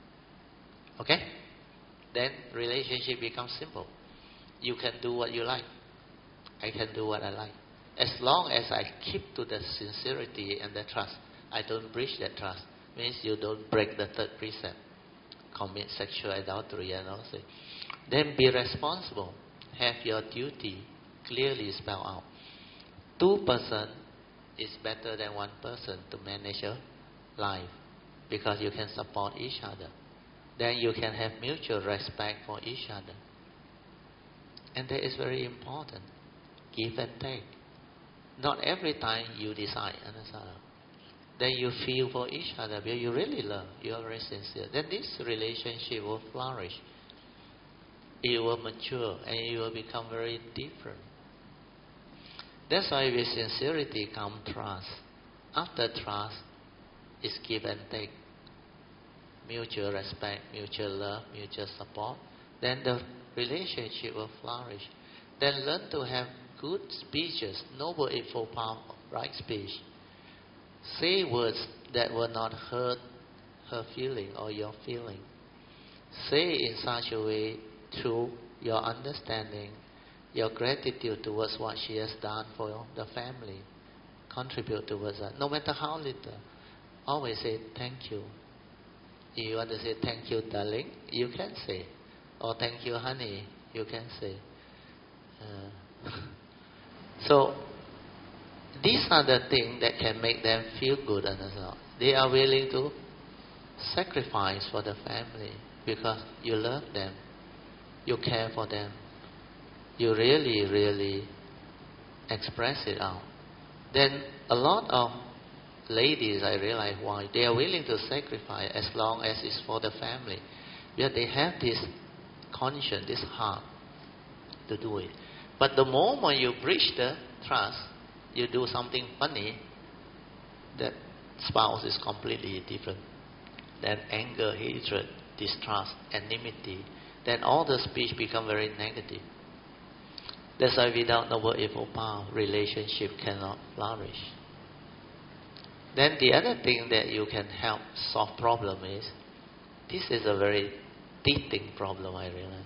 Okay? Then relationship becomes simple. You can do what you like. I can do what I like. As long as I keep to the sincerity and the trust, I don't breach that trust. Means you don't break the third precept, commit sexual adultery and all that. Then be responsible. Have your duty clearly spelled out. 2 persons is better than 1 person to manage your life, because you can support each other. Then you can have mutual respect for each other. And that is very important. Give and take. Not every time you decide, understand? Then you feel for each other because you really love, you are very sincere. Then this relationship will flourish. It will mature and it will become very different. That's why with sincerity comes trust. After trust is give and take. Mutual respect, mutual love, mutual support. Then the relationship will flourish. Then learn to have good speeches, noble and full power, right speech. Say words that will not hurt her feeling or your feeling. Say in such a way through your understanding, your gratitude towards what she has done for the family. Contribute towards that. No matter how little. Always say thank you. If you want to say thank you, darling, you can say. Or thank you, honey, you can say. So, these are the things that can make them feel good. They are willing to sacrifice for the family because you love them. You care for them. You really, really express it out. Then a lot of ladies, I realize why, they are willing to sacrifice as long as it's for the family. Because they have this conscience, this heart to do it. But the moment you breach the trust, you do something funny, that spouse is completely different. Then anger, hatred, distrust, enmity, then all the speech become very negative. That's why without noble evil power, relationship cannot flourish. Then the other thing that you can help solve problem is, this is a very teething problem, I realize.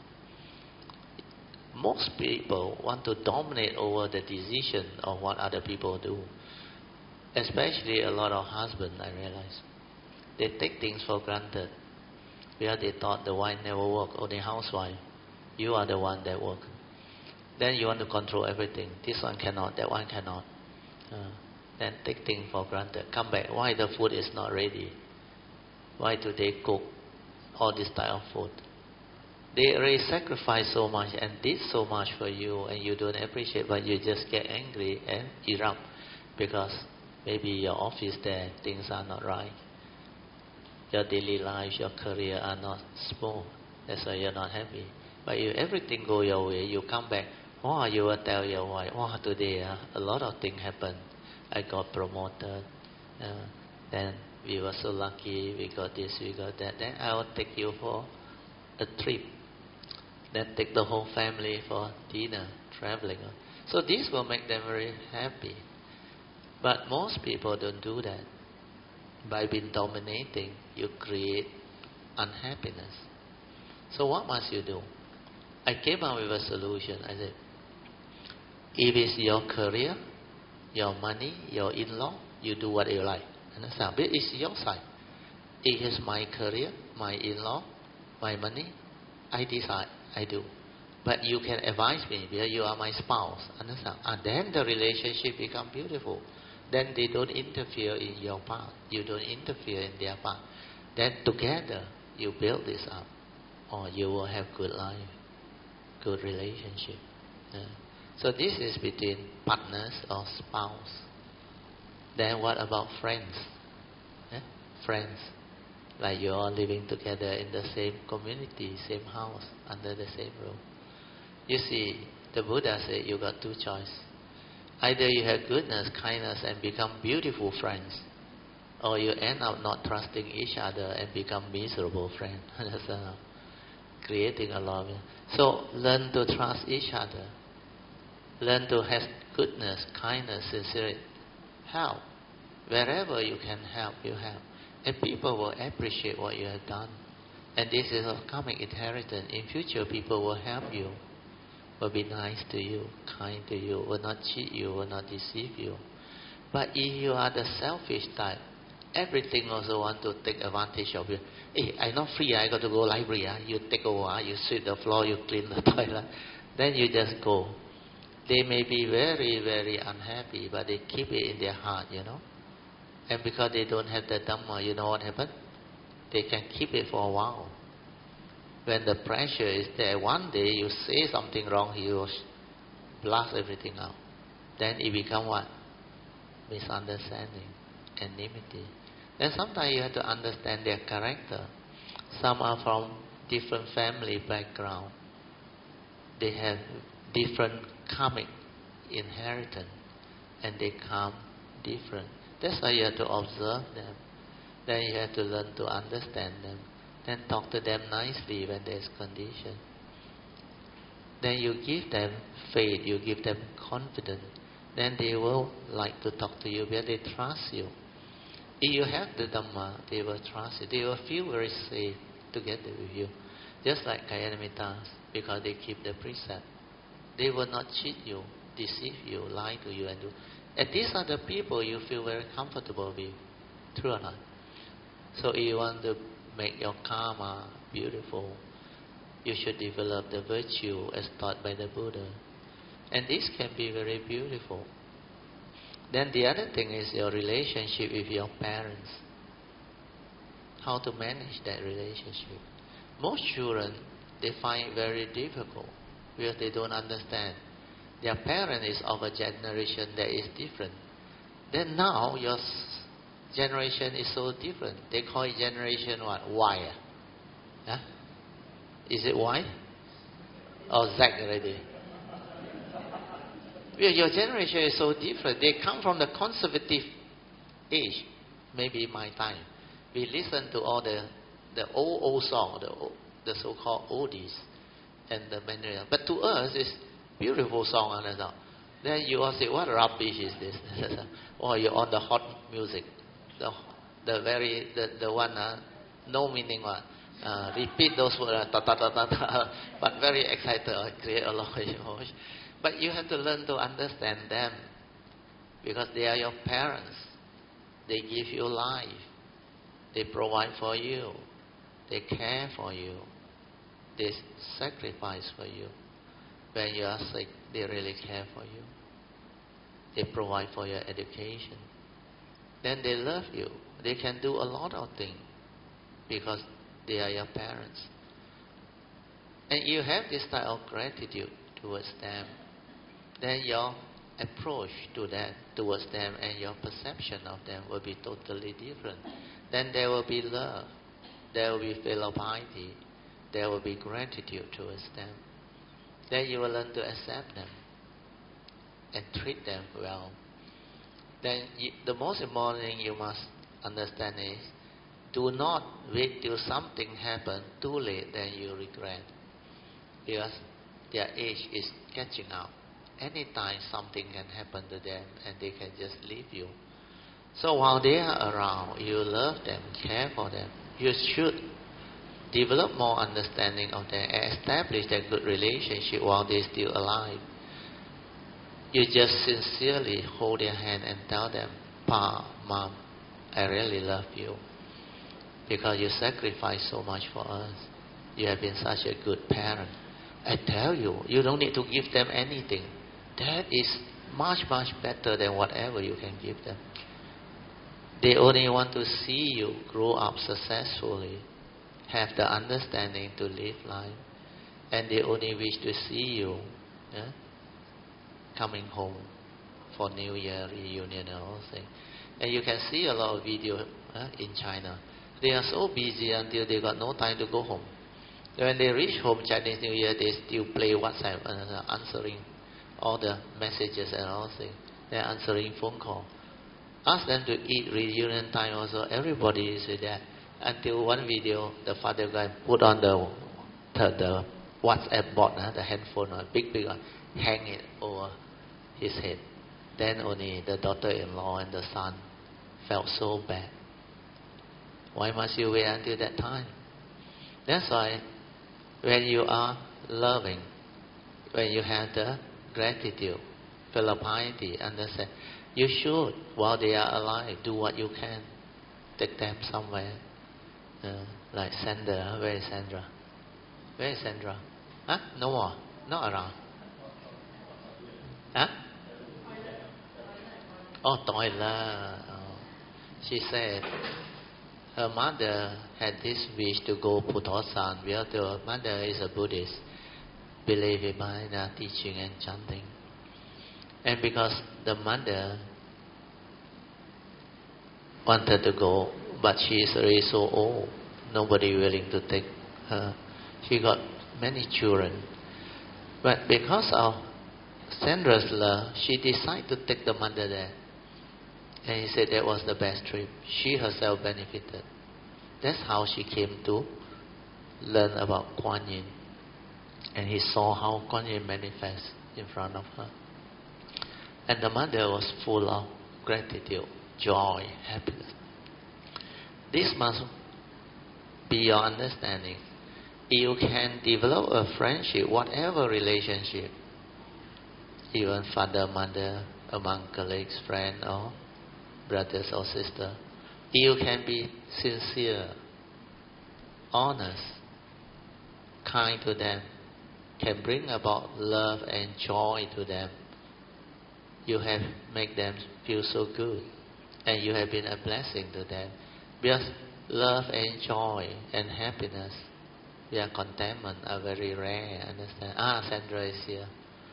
Most people want to dominate over the decision of what other people do. Especially a lot of husbands, I realize. They take things for granted. Because they thought the wife never work, only housewife. You are the one that work. Then you want to control everything. This one cannot, that one cannot. Then take things for granted. Come back. Why the food is not ready? Why do they cook all this type of food? They already sacrificed so much and did so much for you, and you don't appreciate, but you just get angry and erupt because maybe your office there, things are not right. Your daily life, your career are not smooth. That's why you're not happy. But if everything go your way, you come back, you will tell your wife, today a lot of things happened. I got promoted. Then we were so lucky, we got this, we got that. Then I will take you for a trip. Then take the whole family for dinner, traveling. So this will make them very happy. But most people don't do that. By being dominating, you create unhappiness. So what must you do? I came up with a solution. I said, if it's your career, your money, your in-law, you do what you like. Understand? But it's your side. It is my career, my in-law, my money. I decide, I do. But you can advise me because you are my spouse. Understand? And then the relationship become beautiful. Then they don't interfere in your path. You don't interfere in their path. Then together you build this up, or you will have good life, good relationship. Yeah. So this is between partners or spouse. Then what about friends? Yeah? Friends, like you are living together in the same community, same house, under the same roof. You see, the Buddha said you got two choices. Either you have goodness, kindness, and become beautiful friends, or you end up not trusting each other and become miserable friends. That's creating a lot. So learn to trust each other. Learn to have goodness, kindness, sincerity. Help. Wherever you can help, you help. And people will appreciate what you have done. And this is a karmic inheritance. In future, people will help you, will be nice to you, kind to you, will not cheat you, will not deceive you. But if you are the selfish type, everything also want to take advantage of you. Hey, I'm not free, I got to go library. You take over, you sweep the floor, you clean the toilet. Then you just go. They may be very, very unhappy, but they keep it in their heart, And because they don't have the Dhamma, you know what happens? They can keep it for a while. When the pressure is there, one day you say something wrong, he will blast everything out. Then it becomes what? Misunderstanding, enmity. Then sometimes you have to understand their character. Some are from different family background. They have different karmic inheritance, and they come different. That's why you have to observe them. Then you have to learn to understand them. Then talk to them nicely when there's condition. Then you give them faith, you give them confidence. Then they will like to talk to you because they trust you. If you have the Dhamma, they will trust you. They will feel very safe together with you. Just like Kalyanamitas, because they keep the precept. They will not cheat you, deceive you, lie to you. And these are the people you feel very comfortable with. True or not? So if you want to make your karma beautiful, you should develop the virtue as taught by the Buddha. And this can be very beautiful. Then the other thing is your relationship with your parents. How to manage that relationship. Most children, they find it very difficult because they don't understand. Their parent is of a generation that is different. Then now your generation is so different. They call it generation what? Y. Huh? Is it Y? Or Z already? Because your generation is so different. They come from the conservative age. Maybe my time. We listen to all the old song, the so-called oldies and the many. But to us, it's beautiful song. Then you all say, what rubbish is this? Or you're on the hot music. The one, no meaning one. Repeat those words, ta ta ta ta ta, but very excited, create a lot of emotion. But you have to learn to understand them, because they are your parents. They give you life. They provide for you. They care for you. They sacrifice for you. When you are sick, they really care for you. They provide for your education. Then they love you. They can do a lot of things because they are your parents. And you have this type of gratitude towards them. Then your approach towards them and your perception of them will be totally different. Then there will be love. There will be filial piety. There will be gratitude towards them. Then you will learn to accept them and treat them well. Then the most important thing you must understand is, do not wait till something happens too late, then you regret. Because their age is catching up. Anytime something can happen to them and they can just leave you. So while they are around, you love them, care for them. You should develop more understanding of them and establish that good relationship while they're still alive. You just sincerely hold their hand and tell them, Pa, Mom, I really love you. because you sacrificed so much for us. You have been such a good parent. I tell you, you don't need to give them anything. That is much, much better than whatever you can give them. They only want to see you grow up successfully, have the understanding to live life, and they only wish to see you coming home for New Year reunion and all things. And you can see a lot of video in China. They are so busy until they got no time to go home. When they reach home Chinese New Year, they still play WhatsApp and answering all the messages and all things. They're answering phone call. Ask them to eat reunion time also. Everybody is there. Until one video, the father guy put on the WhatsApp board, the handphone, big one, hang it over his head. Then only the daughter-in-law and the son felt so bad. Why must you wait until that time? That's why when you are loving, when you have the gratitude, filial piety, understand, you should, while they are alive, do what you can. Take them somewhere. Like Sandra. Where is Sandra? Where is Sandra? Huh? No more. Not around. Huh? Oh, toilet. Oh. She said her mother had this wish to go Putosan, because the mother is a Buddhist, believe in the teaching and chanting. And because the mother wanted to go, but she is already so old, nobody willing to take her. She got many children. But because of Sandra's love, she decided to take the mother there. And he said that was the best trip. She herself benefited. That's how she came to learn about Kuan Yin. And he saw how Kuan Yin manifests in front of her. And the mother was full of gratitude, joy, happiness. This must be your understanding. You can develop a friendship, whatever relationship, even father, mother, among colleagues, friends, or brothers or sisters. You can be sincere, honest, kind to them, can bring about love and joy to them. You have made them feel so good, and you have been a blessing to them. Because love and joy and happiness, their contentment are very rare. Understand? Sandra is here.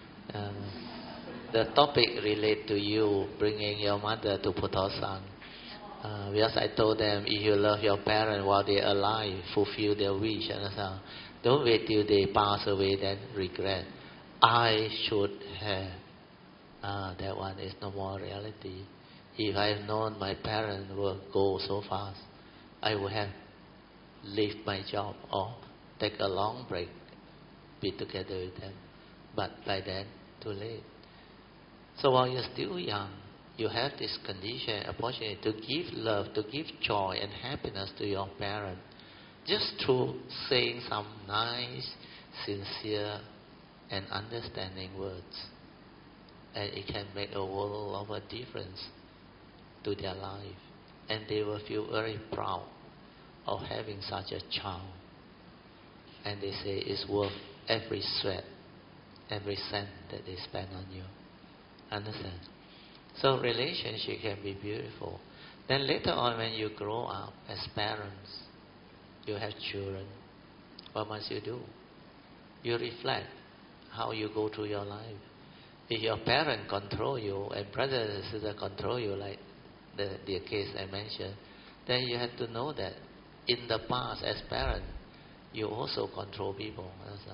The topic relate to you bringing your mother to Putosan. Because I told them, if you love your parents while they're alive, fulfill their wish. Understand? Don't wait till they pass away, then regret. I should have. That one is no more reality. If I had known my parents would go so fast, I would have left my job or take a long break, be together with them. But by then, too late. So while you're still young, you have this condition, opportunity to give love, to give joy and happiness to your parents, just through saying some nice, sincere, and understanding words. And it can make a world of a difference to their life. And they will feel very proud of having such a child. And they say it's worth every sweat, every cent that they spend on you. Understand? So relationship can be beautiful. Then later on when you grow up as parents, you have children, what must you do? You reflect how you go through your life. If your parents control you and brothers and sisters control you, like the case I mentioned, then you have to know that in the past as parents, you also control people.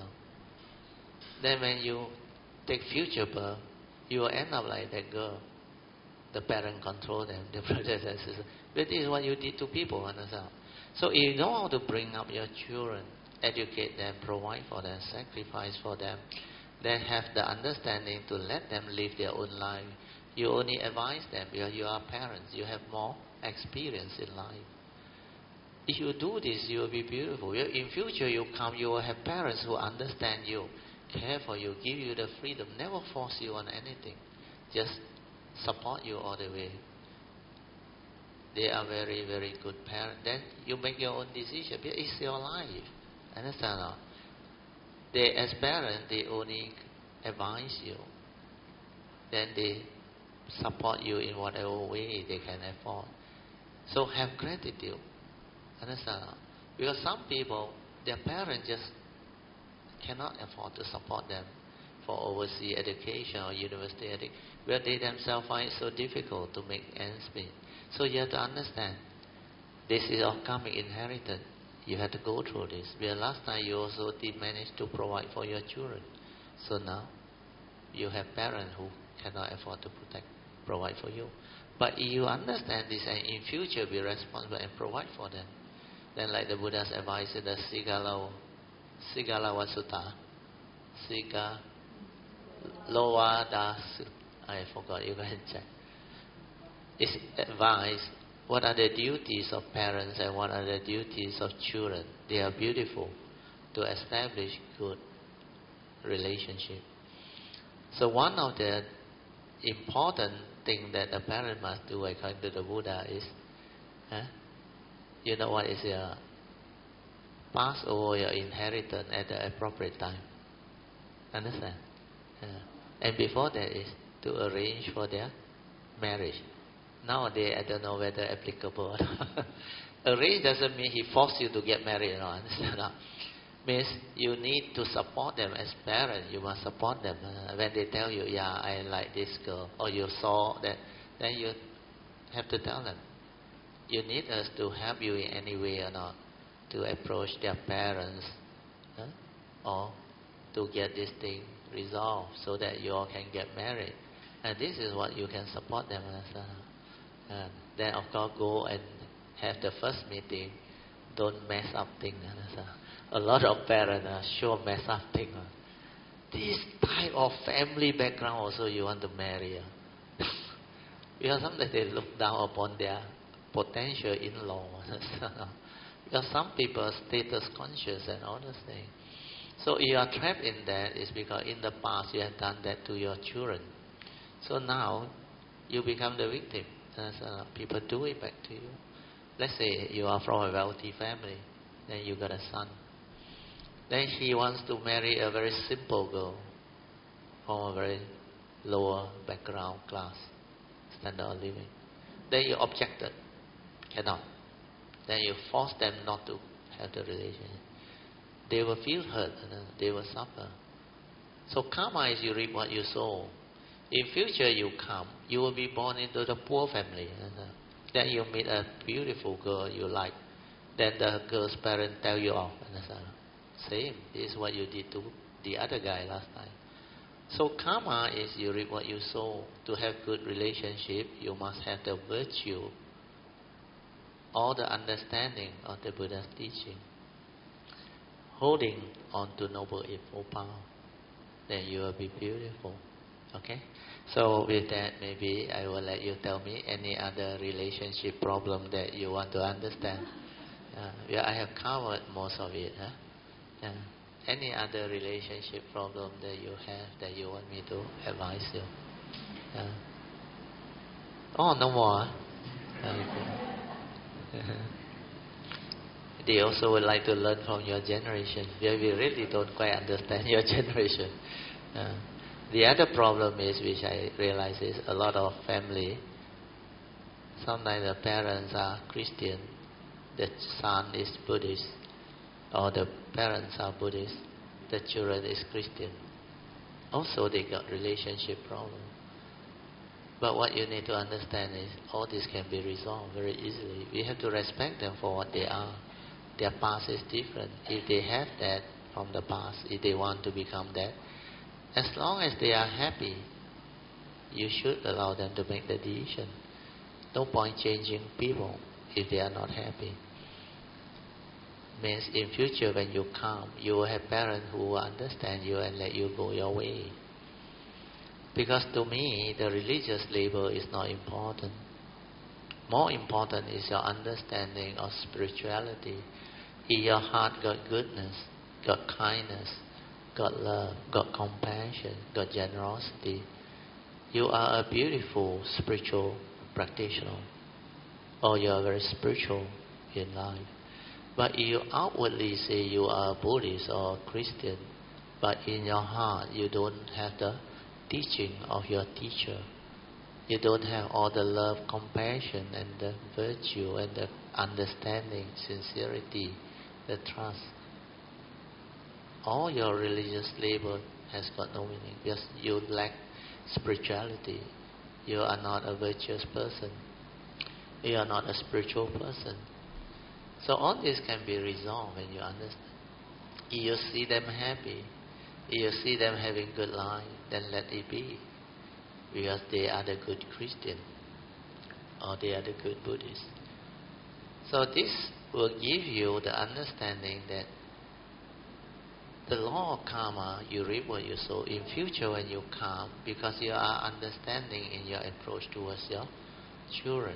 Then when you take future birth, you will end up like that girl. The parent control them, the brothers and sisters. But this is what you did to people. Understand? So if you know how to bring up your children, educate them, provide for them, sacrifice for them, then have the understanding to let them live their own life. You only advise them because you are parents. You have more experience in life. If you do this, you will be beautiful. In future, you will have parents who understand you, care for you, give you the freedom, never force you on anything, just support you all the way. they are very, very good parents, then you make your own decision. It's your life. Understand? Or? They, as parents, they only advise you. Then they support you in whatever way they can afford. So have gratitude. Understand? Or? Because some people, their parents just cannot afford to support them for overseas education or university education, where they themselves find it so difficult to make ends meet. So you have to understand, this is a karmic inheritance. You have to go through this. Where last time you also did manage to provide for your children. So now, you have parents who cannot afford to provide for you. But if you understand this and in future be responsible and provide for them, then like the Buddha's advice in the Sigalava Sutta, I forgot, you can check. It's advice, what are the duties of parents and what are the duties of children. They are beautiful to establish good relationship. So one of the important things that a parent must do according to the Buddha is, you know what is your pass over your inheritance at the appropriate time. Understand? And before that is to arrange for their marriage. Nowadays, I don't know whether applicable or not. Arrange doesn't mean he forced you to get married. No, understand? No. Means you need to support them as parents. You must support them. When they tell you, yeah, I like this girl, or you saw that, then you have to tell them. You need us to help you in any way or not, to approach their parents, or to get this thing resolved so that you all can get married. And this is what you can support them as. Then of course go and have the first meeting. Don't mess up things. A lot of parents are sure mess up things. This type of family background also you want to marry. Because sometimes they look down upon their potential in-law. Because some people are status conscious and all those things. So if you are trapped in that, it's because in the past you have done that to your children. So now you become the victim. People do it back to you. Let's say you are from a wealthy family, then you got a son. Then he wants to marry a very simple girl from a very lower background class, standard of living. Then you objected, cannot. Then you force them not to have the relationship. They will feel hurt, they will suffer. So karma is you reap what you sow. In future you come, you will be born into the poor family. Then you meet a beautiful girl you like. Then the girl's parents tell you off. Same, this is what you did to the other guy last time. So karma is you reap what you sow. To have good relationship, you must have the virtue, all the understanding of the Buddha's teaching, holding on to noble eightfold power. Then you will be beautiful. Okay? So with that, maybe I will let you tell me any other relationship problem that you want to understand. Yeah, I have covered most of it. Any other relationship problem that you have that you want me to advise you? Oh, no more. They also would like to learn from your generation. We really don't quite understand your generation. The other problem is, which I realize is a lot of family, sometimes the parents are Christian, the son is Buddhist, or the parents are Buddhist, the children is Christian. Also they got relationship problem. But what you need to understand is all this can be resolved very easily. We have to respect them for what they are. Their past is different. If they have that from the past, if they want to become that, as long as they are happy, you should allow them to make the decision. No point changing people if they are not happy. Means in future when you come, you will have parents who will understand you and let you go your way. Because to me, the religious label is not important. More important is your understanding of spirituality. In your heart got goodness, got kindness, got love, got compassion, got generosity. You are a beautiful spiritual practitioner. or you are very spiritual in life. But you outwardly say you are Buddhist or Christian, but in your heart you don't have the teaching of your teacher. You don't have all the love, compassion, and the virtue, and the understanding, sincerity, the trust. All your religious labor has got no meaning because you lack spirituality. You are not a virtuous person. You are not a spiritual person. So all this can be resolved when you understand. If you see them happy, if you see them having good life, then let it be. Because they are the good Christian, or they are the good Buddhist. So this will give you the understanding that the law of karma, you reap what you sow. In future when you come, because you are understanding in your approach towards your children,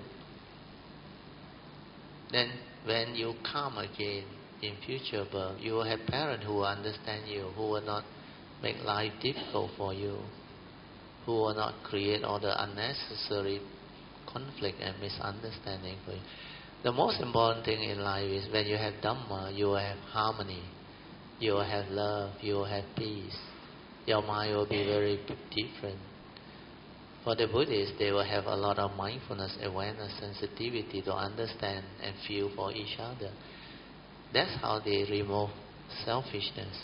then when you come again in future birth, you will have parents who will understand you, who will not make life difficult for you, who will not create all the unnecessary conflict and misunderstanding for you. The most important thing in life is when you have Dhamma, you will have harmony, you will have love, you will have peace. Your mind will be very different. For the Buddhists, they will have a lot of mindfulness, awareness, sensitivity to understand and feel for each other. That's how they remove selfishness.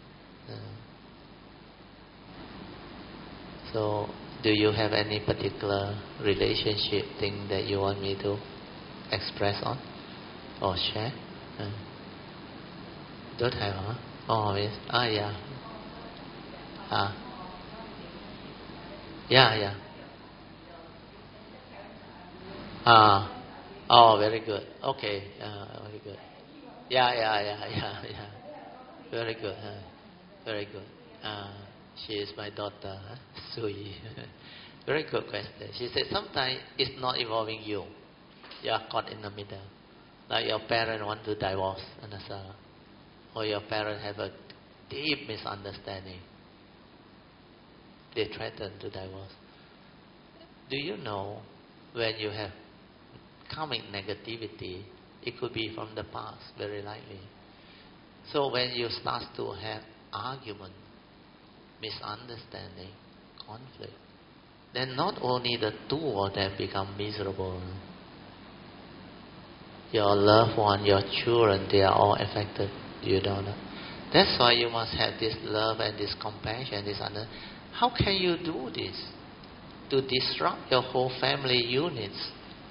So, do you have any particular relationship thing that you want me to express on or share? Don't have, huh? Oh, yes. Yeah. Yeah. Oh, very good. Okay. Very good. Yeah. Very good. Very good. She is my daughter, Sui. Very good question. She said, sometimes it's not involving you. You are caught in the middle. Like your parents want to divorce, or your parents have a deep misunderstanding. They threaten to divorce. Do you know when you have karmic negativity, it could be from the past, very likely. So when you start to have argument, misunderstanding, conflict, then not only the two of them become miserable, your loved one, your children, they are all affected. You don't know. That's why you must have this love and this compassion, this understanding. How can you do this? To disrupt your whole family units.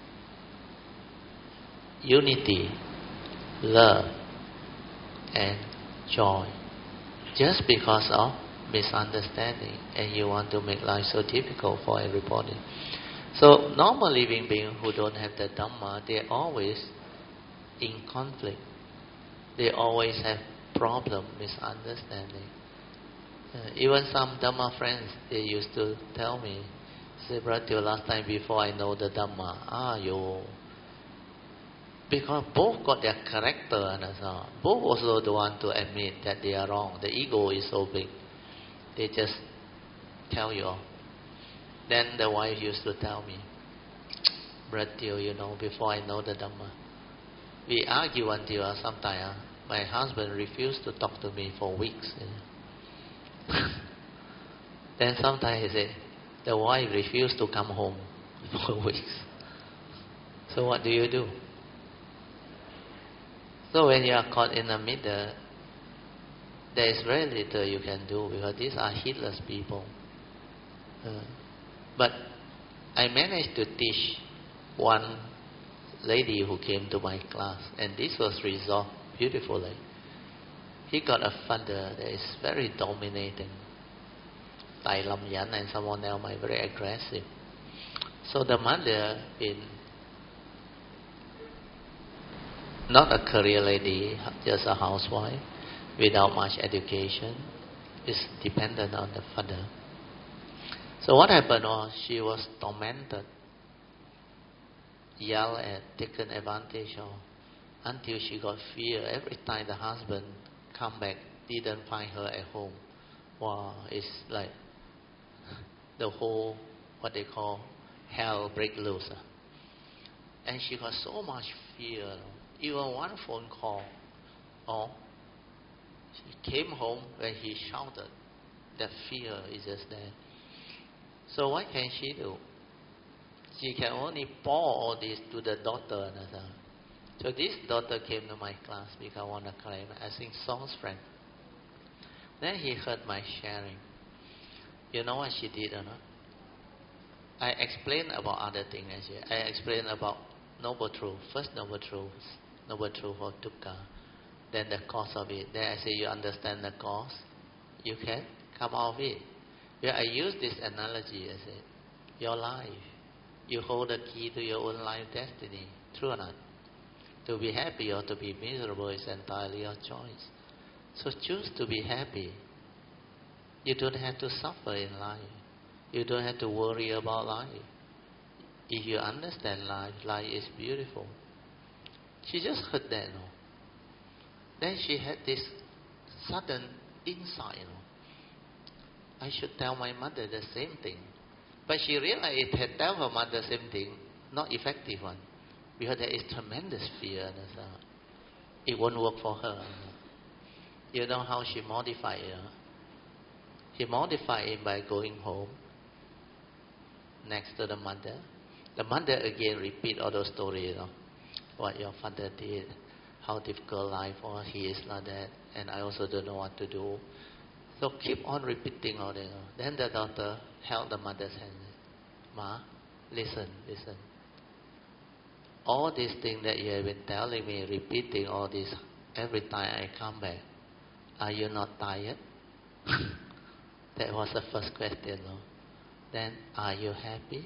Unity, love, and joy. Just because of misunderstanding, and you want to make life so difficult for everybody. So normal living beings who don't have the Dhamma, they're always in conflict. They always have problem, misunderstanding. Even some Dhamma friends, they used to tell me, say, Brother, last time before I know the Dhamma, because both got their character and so on. Both also don't want to admit that they are wrong. The ego is so big. They just tell you. Then the wife used to tell me, Brother, before I know the Dhamma, we argue until sometimes my husband refused to talk to me for weeks. Then sometimes he said, the wife refused to come home for weeks. So what do you do? So when you are caught in the middle, there is very little you can do because these are heedless people. But I managed to teach one lady who came to my class, and this was resolved beautifully. He got a father that is very dominating, like Lam Yan and someone else, very aggressive. So the mother, in not a career lady, just a housewife, without much education, is dependent on the father. So what happened was she was tormented, yelled at, taken advantage of, until she got fear. Every time the husband come back, didn't find her at home. Wow, it's like the whole, what they call, hell break loose. And she got so much fear. Even one phone call, or she came home when he shouted. That fear is just there. So what can she do? She can only pour all this to the daughter. So this daughter came to my class because I want to claim I sing songs, friend. Then he heard my sharing. You know what she did or not? I explained about other things. I explained about Noble Truth. First Noble Truth for dukkha. Then the cause of it. Then I say, you understand the cause? You can come out of it. Yeah, I use this analogy. I say, your life. You hold the key to your own life destiny. True or not? To be happy or to be miserable is entirely your choice. So choose to be happy. You don't have to suffer in life. You don't have to worry about life. If you understand life, life is beautiful. She just heard that, Then she had this sudden insight, I should tell my mother the same thing. But she realized it had tell her mother the same thing, not effective one. Because there is tremendous fear. It won't work for her. You know how she modified it? She modified it by going home next to the mother. The mother again repeat all those stories, what your father did, how difficult life was, he is like that, and I also don't know what to do. So keep on repeating all that. Then the daughter held the mother's hand. Ma, listen. All these things that you have been telling me, repeating all this every time I come back, are you not tired? That was the first question. Then, are you happy?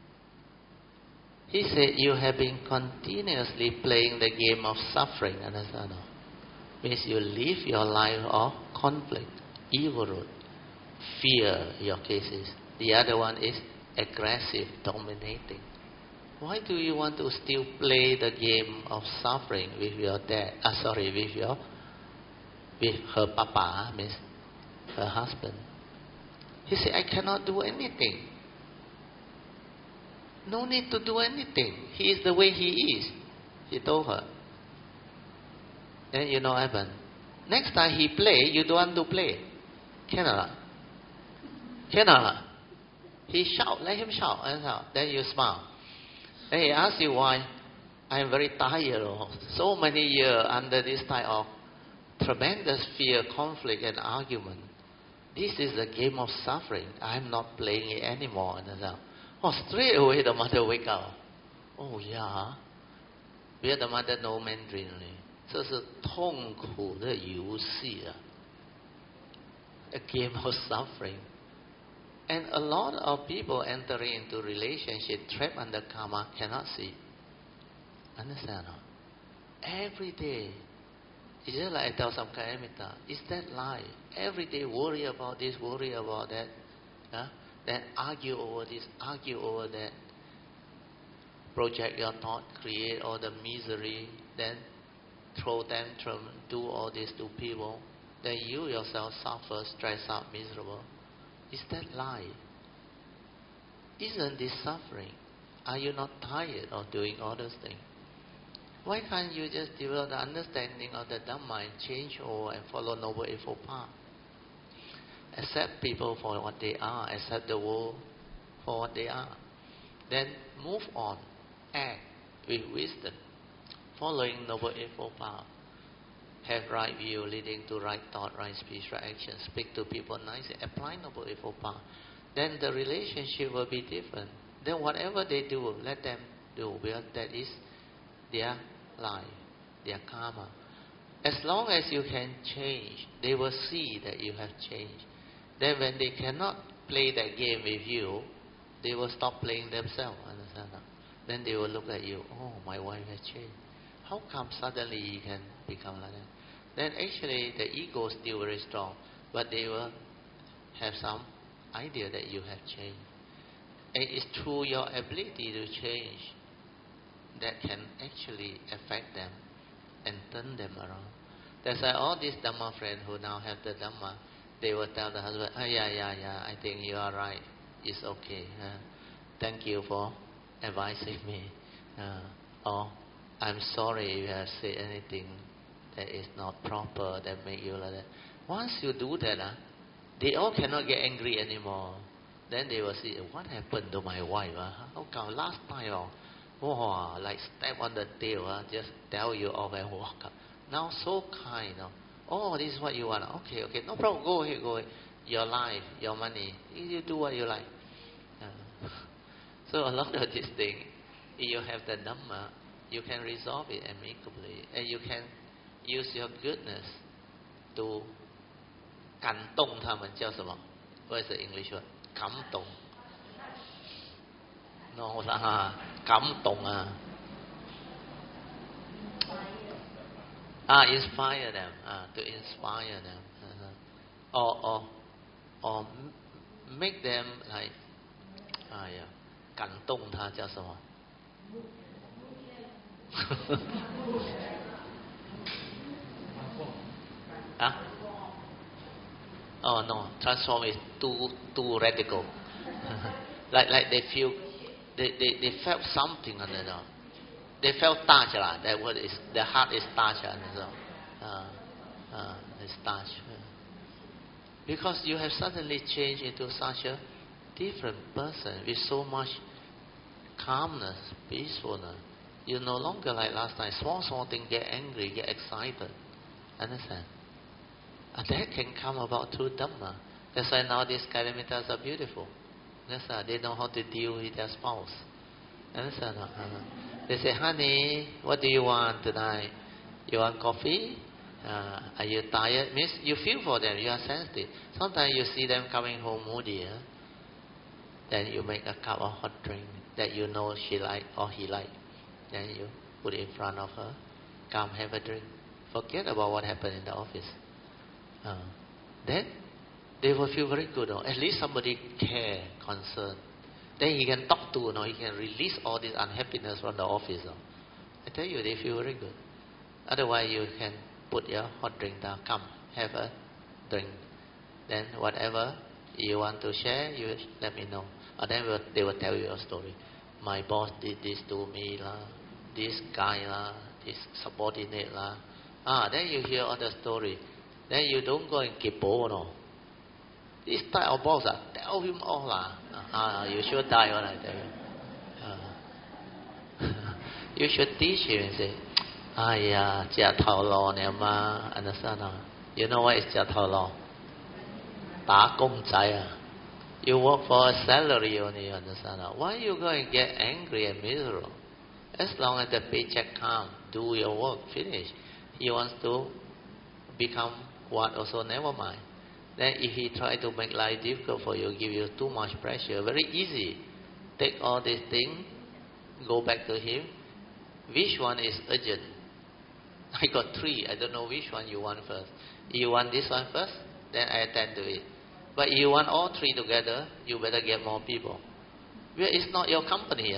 He said, you have been continuously playing the game of suffering. Understand? Means you live your life of conflict, evil, fear, your cases. The other one is aggressive, dominating. Why do you want to still play the game of suffering with your dad? With her papa, means her husband. He said, I cannot do anything. No need to do anything. He is the way he is. He told her. Then you know what happened? Next time he play, you don't want to play. Cannot. He shout, let him shout. Then you smile. Then he asks you why. I am very tired. So many years under this type of tremendous fear, conflict and argument. This is a game of suffering. I am not playing it anymore. Straight away the mother wake up. Oh yeah. Because the mother know Mandarin. 这是痛苦的游戏啊。A game of suffering. And a lot of people entering into relationship trapped under karma cannot see. Understand? Every day. It's just like I tell some Kayamita, it's that life. Every day worry about this, worry about that. Then argue over this, argue over that. Project your thought, create all the misery, then throw tantrum, do all this to people. Then you yourself suffer, stress out, miserable. Is that life? Isn't this suffering? Are you not tired of doing all those things? Why can't you just develop the understanding of the Dhamma and change over and follow Noble Eightfold Path? Accept people for what they are, accept the world for what they are. Then move on, act with wisdom, following Noble Eightfold Path. Have right view leading to right thought, right speech, right action. Speak to people nicely. Apply Noble Eightfold Path. Then the relationship will be different. Then whatever they do, let them do, because that is their life, their karma. As long as you can change, they will see that you have changed. Then when they cannot play that game with you, they will stop playing themselves. Understand? Then they will look at you. Oh, my wife has changed. How come suddenly you can become like that? Then actually the ego is still very strong, but they will have some idea that you have changed. And it's through your ability to change that can actually affect them and turn them around. That's why all these Dhamma friends who now have the Dhamma, they will tell the husband, yeah, I think you are right. It's okay. Thank you for advising me. Or I'm sorry if I have said anything that is not proper, that make you like that. Once you do that, they all cannot get angry anymore. Then they will see, what happened to my wife? How come last time, like step on the tail, just tell you off and walk up. Now so kind. Oh, this is what you want. Okay, no problem. Go ahead. Your life, your money, you do what you like. So a lot of these things, if you have the Dhamma, you can resolve it amicably, and you can use your goodness to 感动他们叫什么 What is the English word? 感动 No 啦，感动啊 inspire them to inspire them or make them like 感动他叫什么Oh no, transform is too radical. like they feel they felt something on it. They felt touch lah. That word is the heart is touch it's touch. Because you have suddenly changed into such a different person with so much calmness, peacefulness. You no longer like last time. Small thing get angry, get excited. Understand? And that can come about through Dhamma. That's why now these Kalamitas are beautiful. Understand? They know how to deal with their spouse. Understand? They say, honey, what do you want tonight? You want coffee? Are you tired? Means you feel for them. You are sensitive. Sometimes you see them coming home moody. Then you make a cup of hot drink that you know she like or he like. Then you put it in front of her. Come, have a drink. Forget about what happened in the office. Then they will feel very good. At least somebody care, concern. Then he can talk to, he can release all this unhappiness from the office. I tell you, they feel very good. Otherwise, you can put your hot drink down. Come, have a drink. Then whatever you want to share, you let me know. And then they will tell you a story. My boss did this to me, this guy, this subordinate. Then you hear all the story. Then you don't go and keep on. This type of boss, tell him all. You should die when I tell you. You should teach him and say, Jia Tao Law, understand? You know what is Jia Tao Law? 打工仔. You work for a salary only, understand? Why you go and get angry and miserable? As long as the paycheck comes, do your work, finish. He wants to become what also, never mind. Then if he try to make life difficult for you, give you too much pressure, very easy. Take all these things, go back to him. Which one is urgent? I got 3. I don't know which one you want first. You want this one first? Then I attend to it. But you want all 3 together, you better get more people. Well, it's not your company.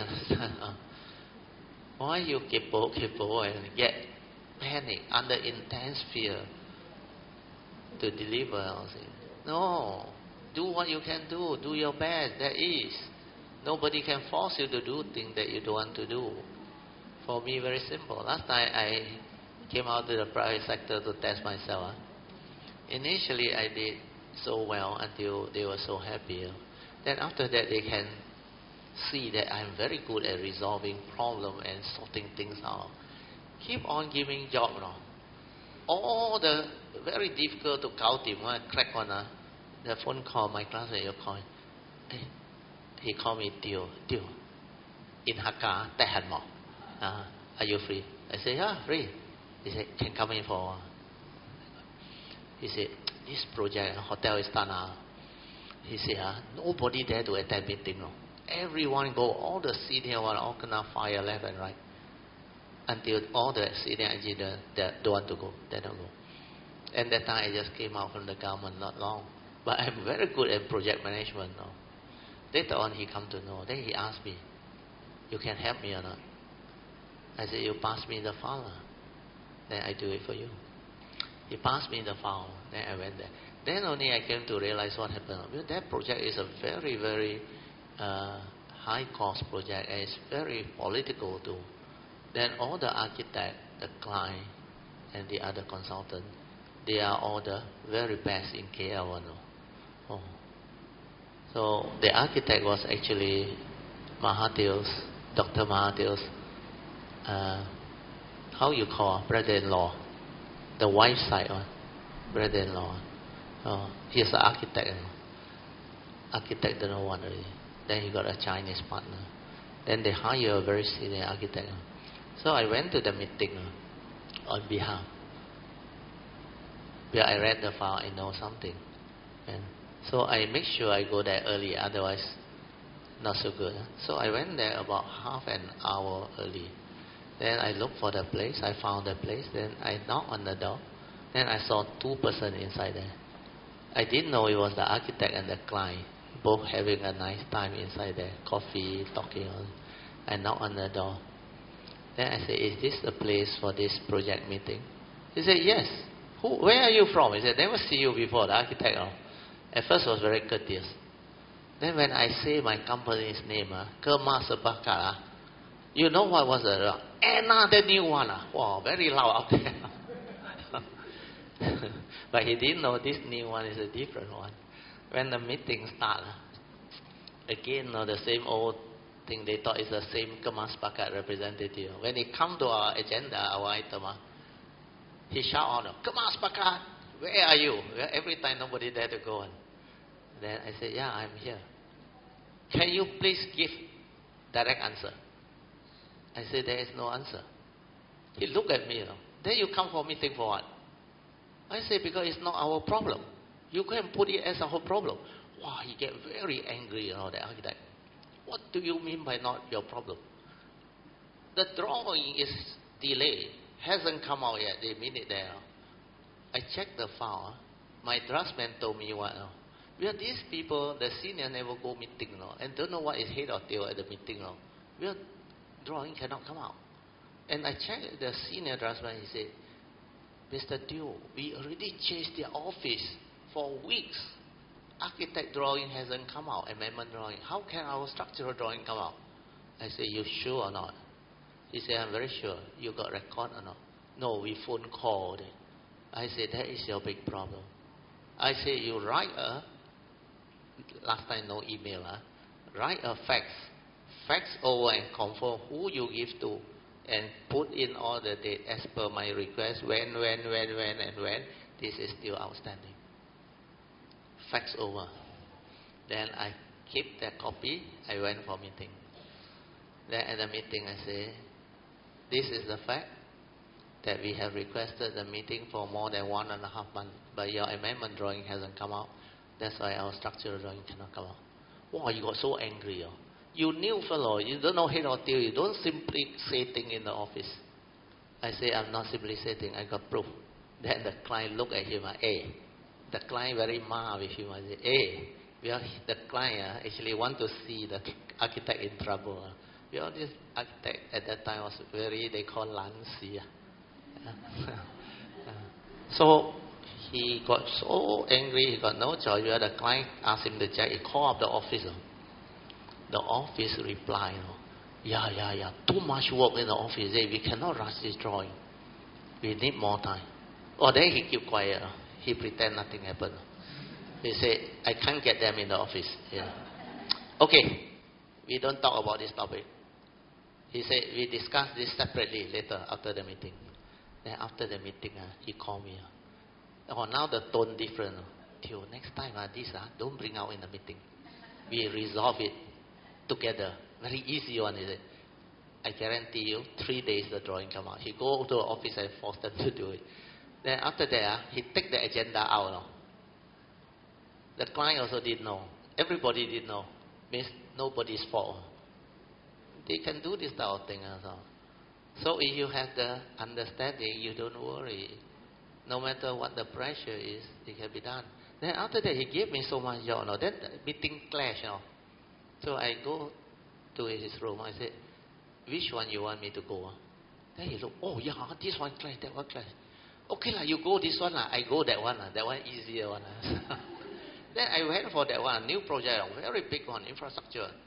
Why you keep and get panic under intense fear to deliver? No. Do what you can do. Do your best. That is. Nobody can force you to do things that you don't want to do. For me, very simple. Last time I came out to the private sector to test myself. Initially, I did so well until they were so happy. Then after that, they can see that I'm very good at resolving problems and sorting things out. Keep on giving job. All the very difficult to count him. Crack one. The phone call, my classmate, you call him. He called me Teo. In Hakka, Tehanmo. Are you free? I said, yeah, free. He said, can come in for a while. He said, this project, hotel is done. He said, nobody there to attend meeting. Everyone go, all the senior one, all gonna fire left and right. Until all the senior engineers that don't want to go, they don't go. And that time I just came out from the government not long. But I'm very good at project management now. Later on he come to know. Then he asked me, you can help me or not? I said, you pass me the file. Then I do it for you. He passed me the file. Then I went there. Then only I came to realize what happened. Well, that project is a very, very high-cost project and it's very political too. Then all the architect, the client, and the other consultant, they are all the very best in KL. Oh. So the architect was actually Dr. Mahathir's, how you call, brother-in-law, the wife side one, brother-in-law. He's the architect. Architect don't know what already. Then he got a Chinese partner. Then they hire a very senior architect. So I went to the meeting on behalf. Where I read the file, I know something. And so I make sure I go there early, otherwise not so good. So I went there about half an hour early. Then I looked for the place, I found the place, then I knocked on the door. Then I saw 2 persons inside there. I didn't know it was the architect and the client, both having a nice time inside there, coffee, talking. I knocked on the door. Then I said, is this the place for this project meeting? He said, yes. Where are you from? He said, never see you before, the architect. At first was very courteous. Then when I say my company's name, Kerma Sepakat, you know what was the another new one. Wow, very loud out there. But he didn't know this new one is a different one. When the meeting started, again, the same old thing, they thought it's the same Kerma Sepakat representative. When it come to our agenda, our item, he shout out, Kerma Sepakat, where are you? Every time nobody dare to go on. Then I said, yeah, I'm here. Can you please give direct answer? I said, there is no answer. He looked at me. Then you come for meeting for what? I said, because it's not our problem. You can put it as our problem. Wow, he get very angry, the architect. What do you mean by not your problem? The drawing is delayed. Hasn't come out yet. They mean it there. I checked the file. My draftsman told me what? Well, these people, the senior never go meeting, and don't know what is head or tail at the meeting. Well, drawing cannot come out. And I checked the senior draftsman. He said, Mr. Teo, we already chased the office for weeks. Architect drawing hasn't come out, amendment drawing. How can our structural drawing come out? I said, you sure or not? He said, I'm very sure. You got record or not? No, we phone called. I said, that is your big problem. I said, you write last time no email, write a fax over and confirm who you give to, and put in all the date as per my request, when, and when. This is still outstanding. Fax over. Then I keep that copy. I went for meeting. Then at the meeting I say, this is the fact that we have requested the meeting for more than 1.5 months, but your amendment drawing hasn't come out. That's why our structural drawing cannot come out. Wow, you got so angry. You new fellow, you don't know head or tail. You don't simply say things in the office. I say, I'm not simply saying, I got proof. Then the client look at him, the client very mad with him. I say, well, the client actually want to see the architect in trouble. Well, this architect at that time was very, they call Lancy. So he got so angry, he got no choice. Well, the client asked him to check. He called up the office. The office replied, yeah, too much work in the office. We cannot rush this drawing. We need more time. Then he keep quiet. He pretend nothing happened. He said, I can't get them in the office. Yeah. Okay, we don't talk about this topic. He said, we discuss this separately later after the meeting. Then after the meeting, he called me. Now the tone different. Till next time, don't bring out in the meeting. We resolve it together. Very easy one, is it? I guarantee you, 3 days the drawing come out. He go to the office and force them to do it. Then after that, he take the agenda out. The client also didn't know. Everybody didn't know. Means nobody's fault. They can do this type of thing also. So if you have the understanding, you don't worry. No matter what the pressure is, it can be done. Then after that, he gave me so much job. Then the meeting clash. So I go to his room. I said, which one you want me to go? Then he look, yeah, this one clash, that one clash. Okay, you go this one. I go that one. That one easier one. Then I went for that one, new project, very big one, infrastructure.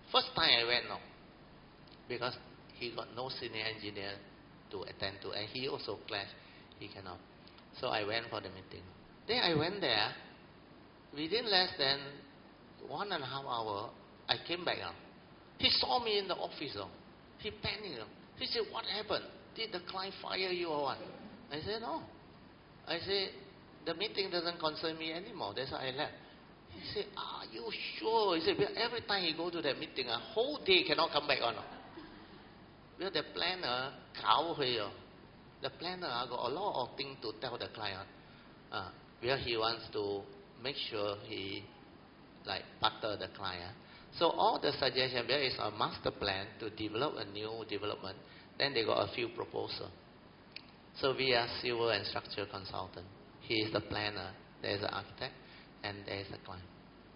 First time I went, no, because he got no senior engineer to attend to, and he also clashed, he cannot. So I went for the meeting. Then I went there. Within less than 1.5 hours, I came back. He saw me in the office. He panicked. He said, "What happened? Did the client fire you or what?" I said, "No." I said, "The meeting doesn't concern me anymore. That's why I left." He said, "Are you sure?" He said, "Because every time he go to that meeting, a whole day cannot come back on." Because the planner, the planner got a lot of things to tell the client. Where he wants to make sure he butter the client. So all the suggestion, there is a master plan to develop a new development. Then they got a few proposals. So we are civil and structural consultant. He is the planner, there is an architect, and there is a client.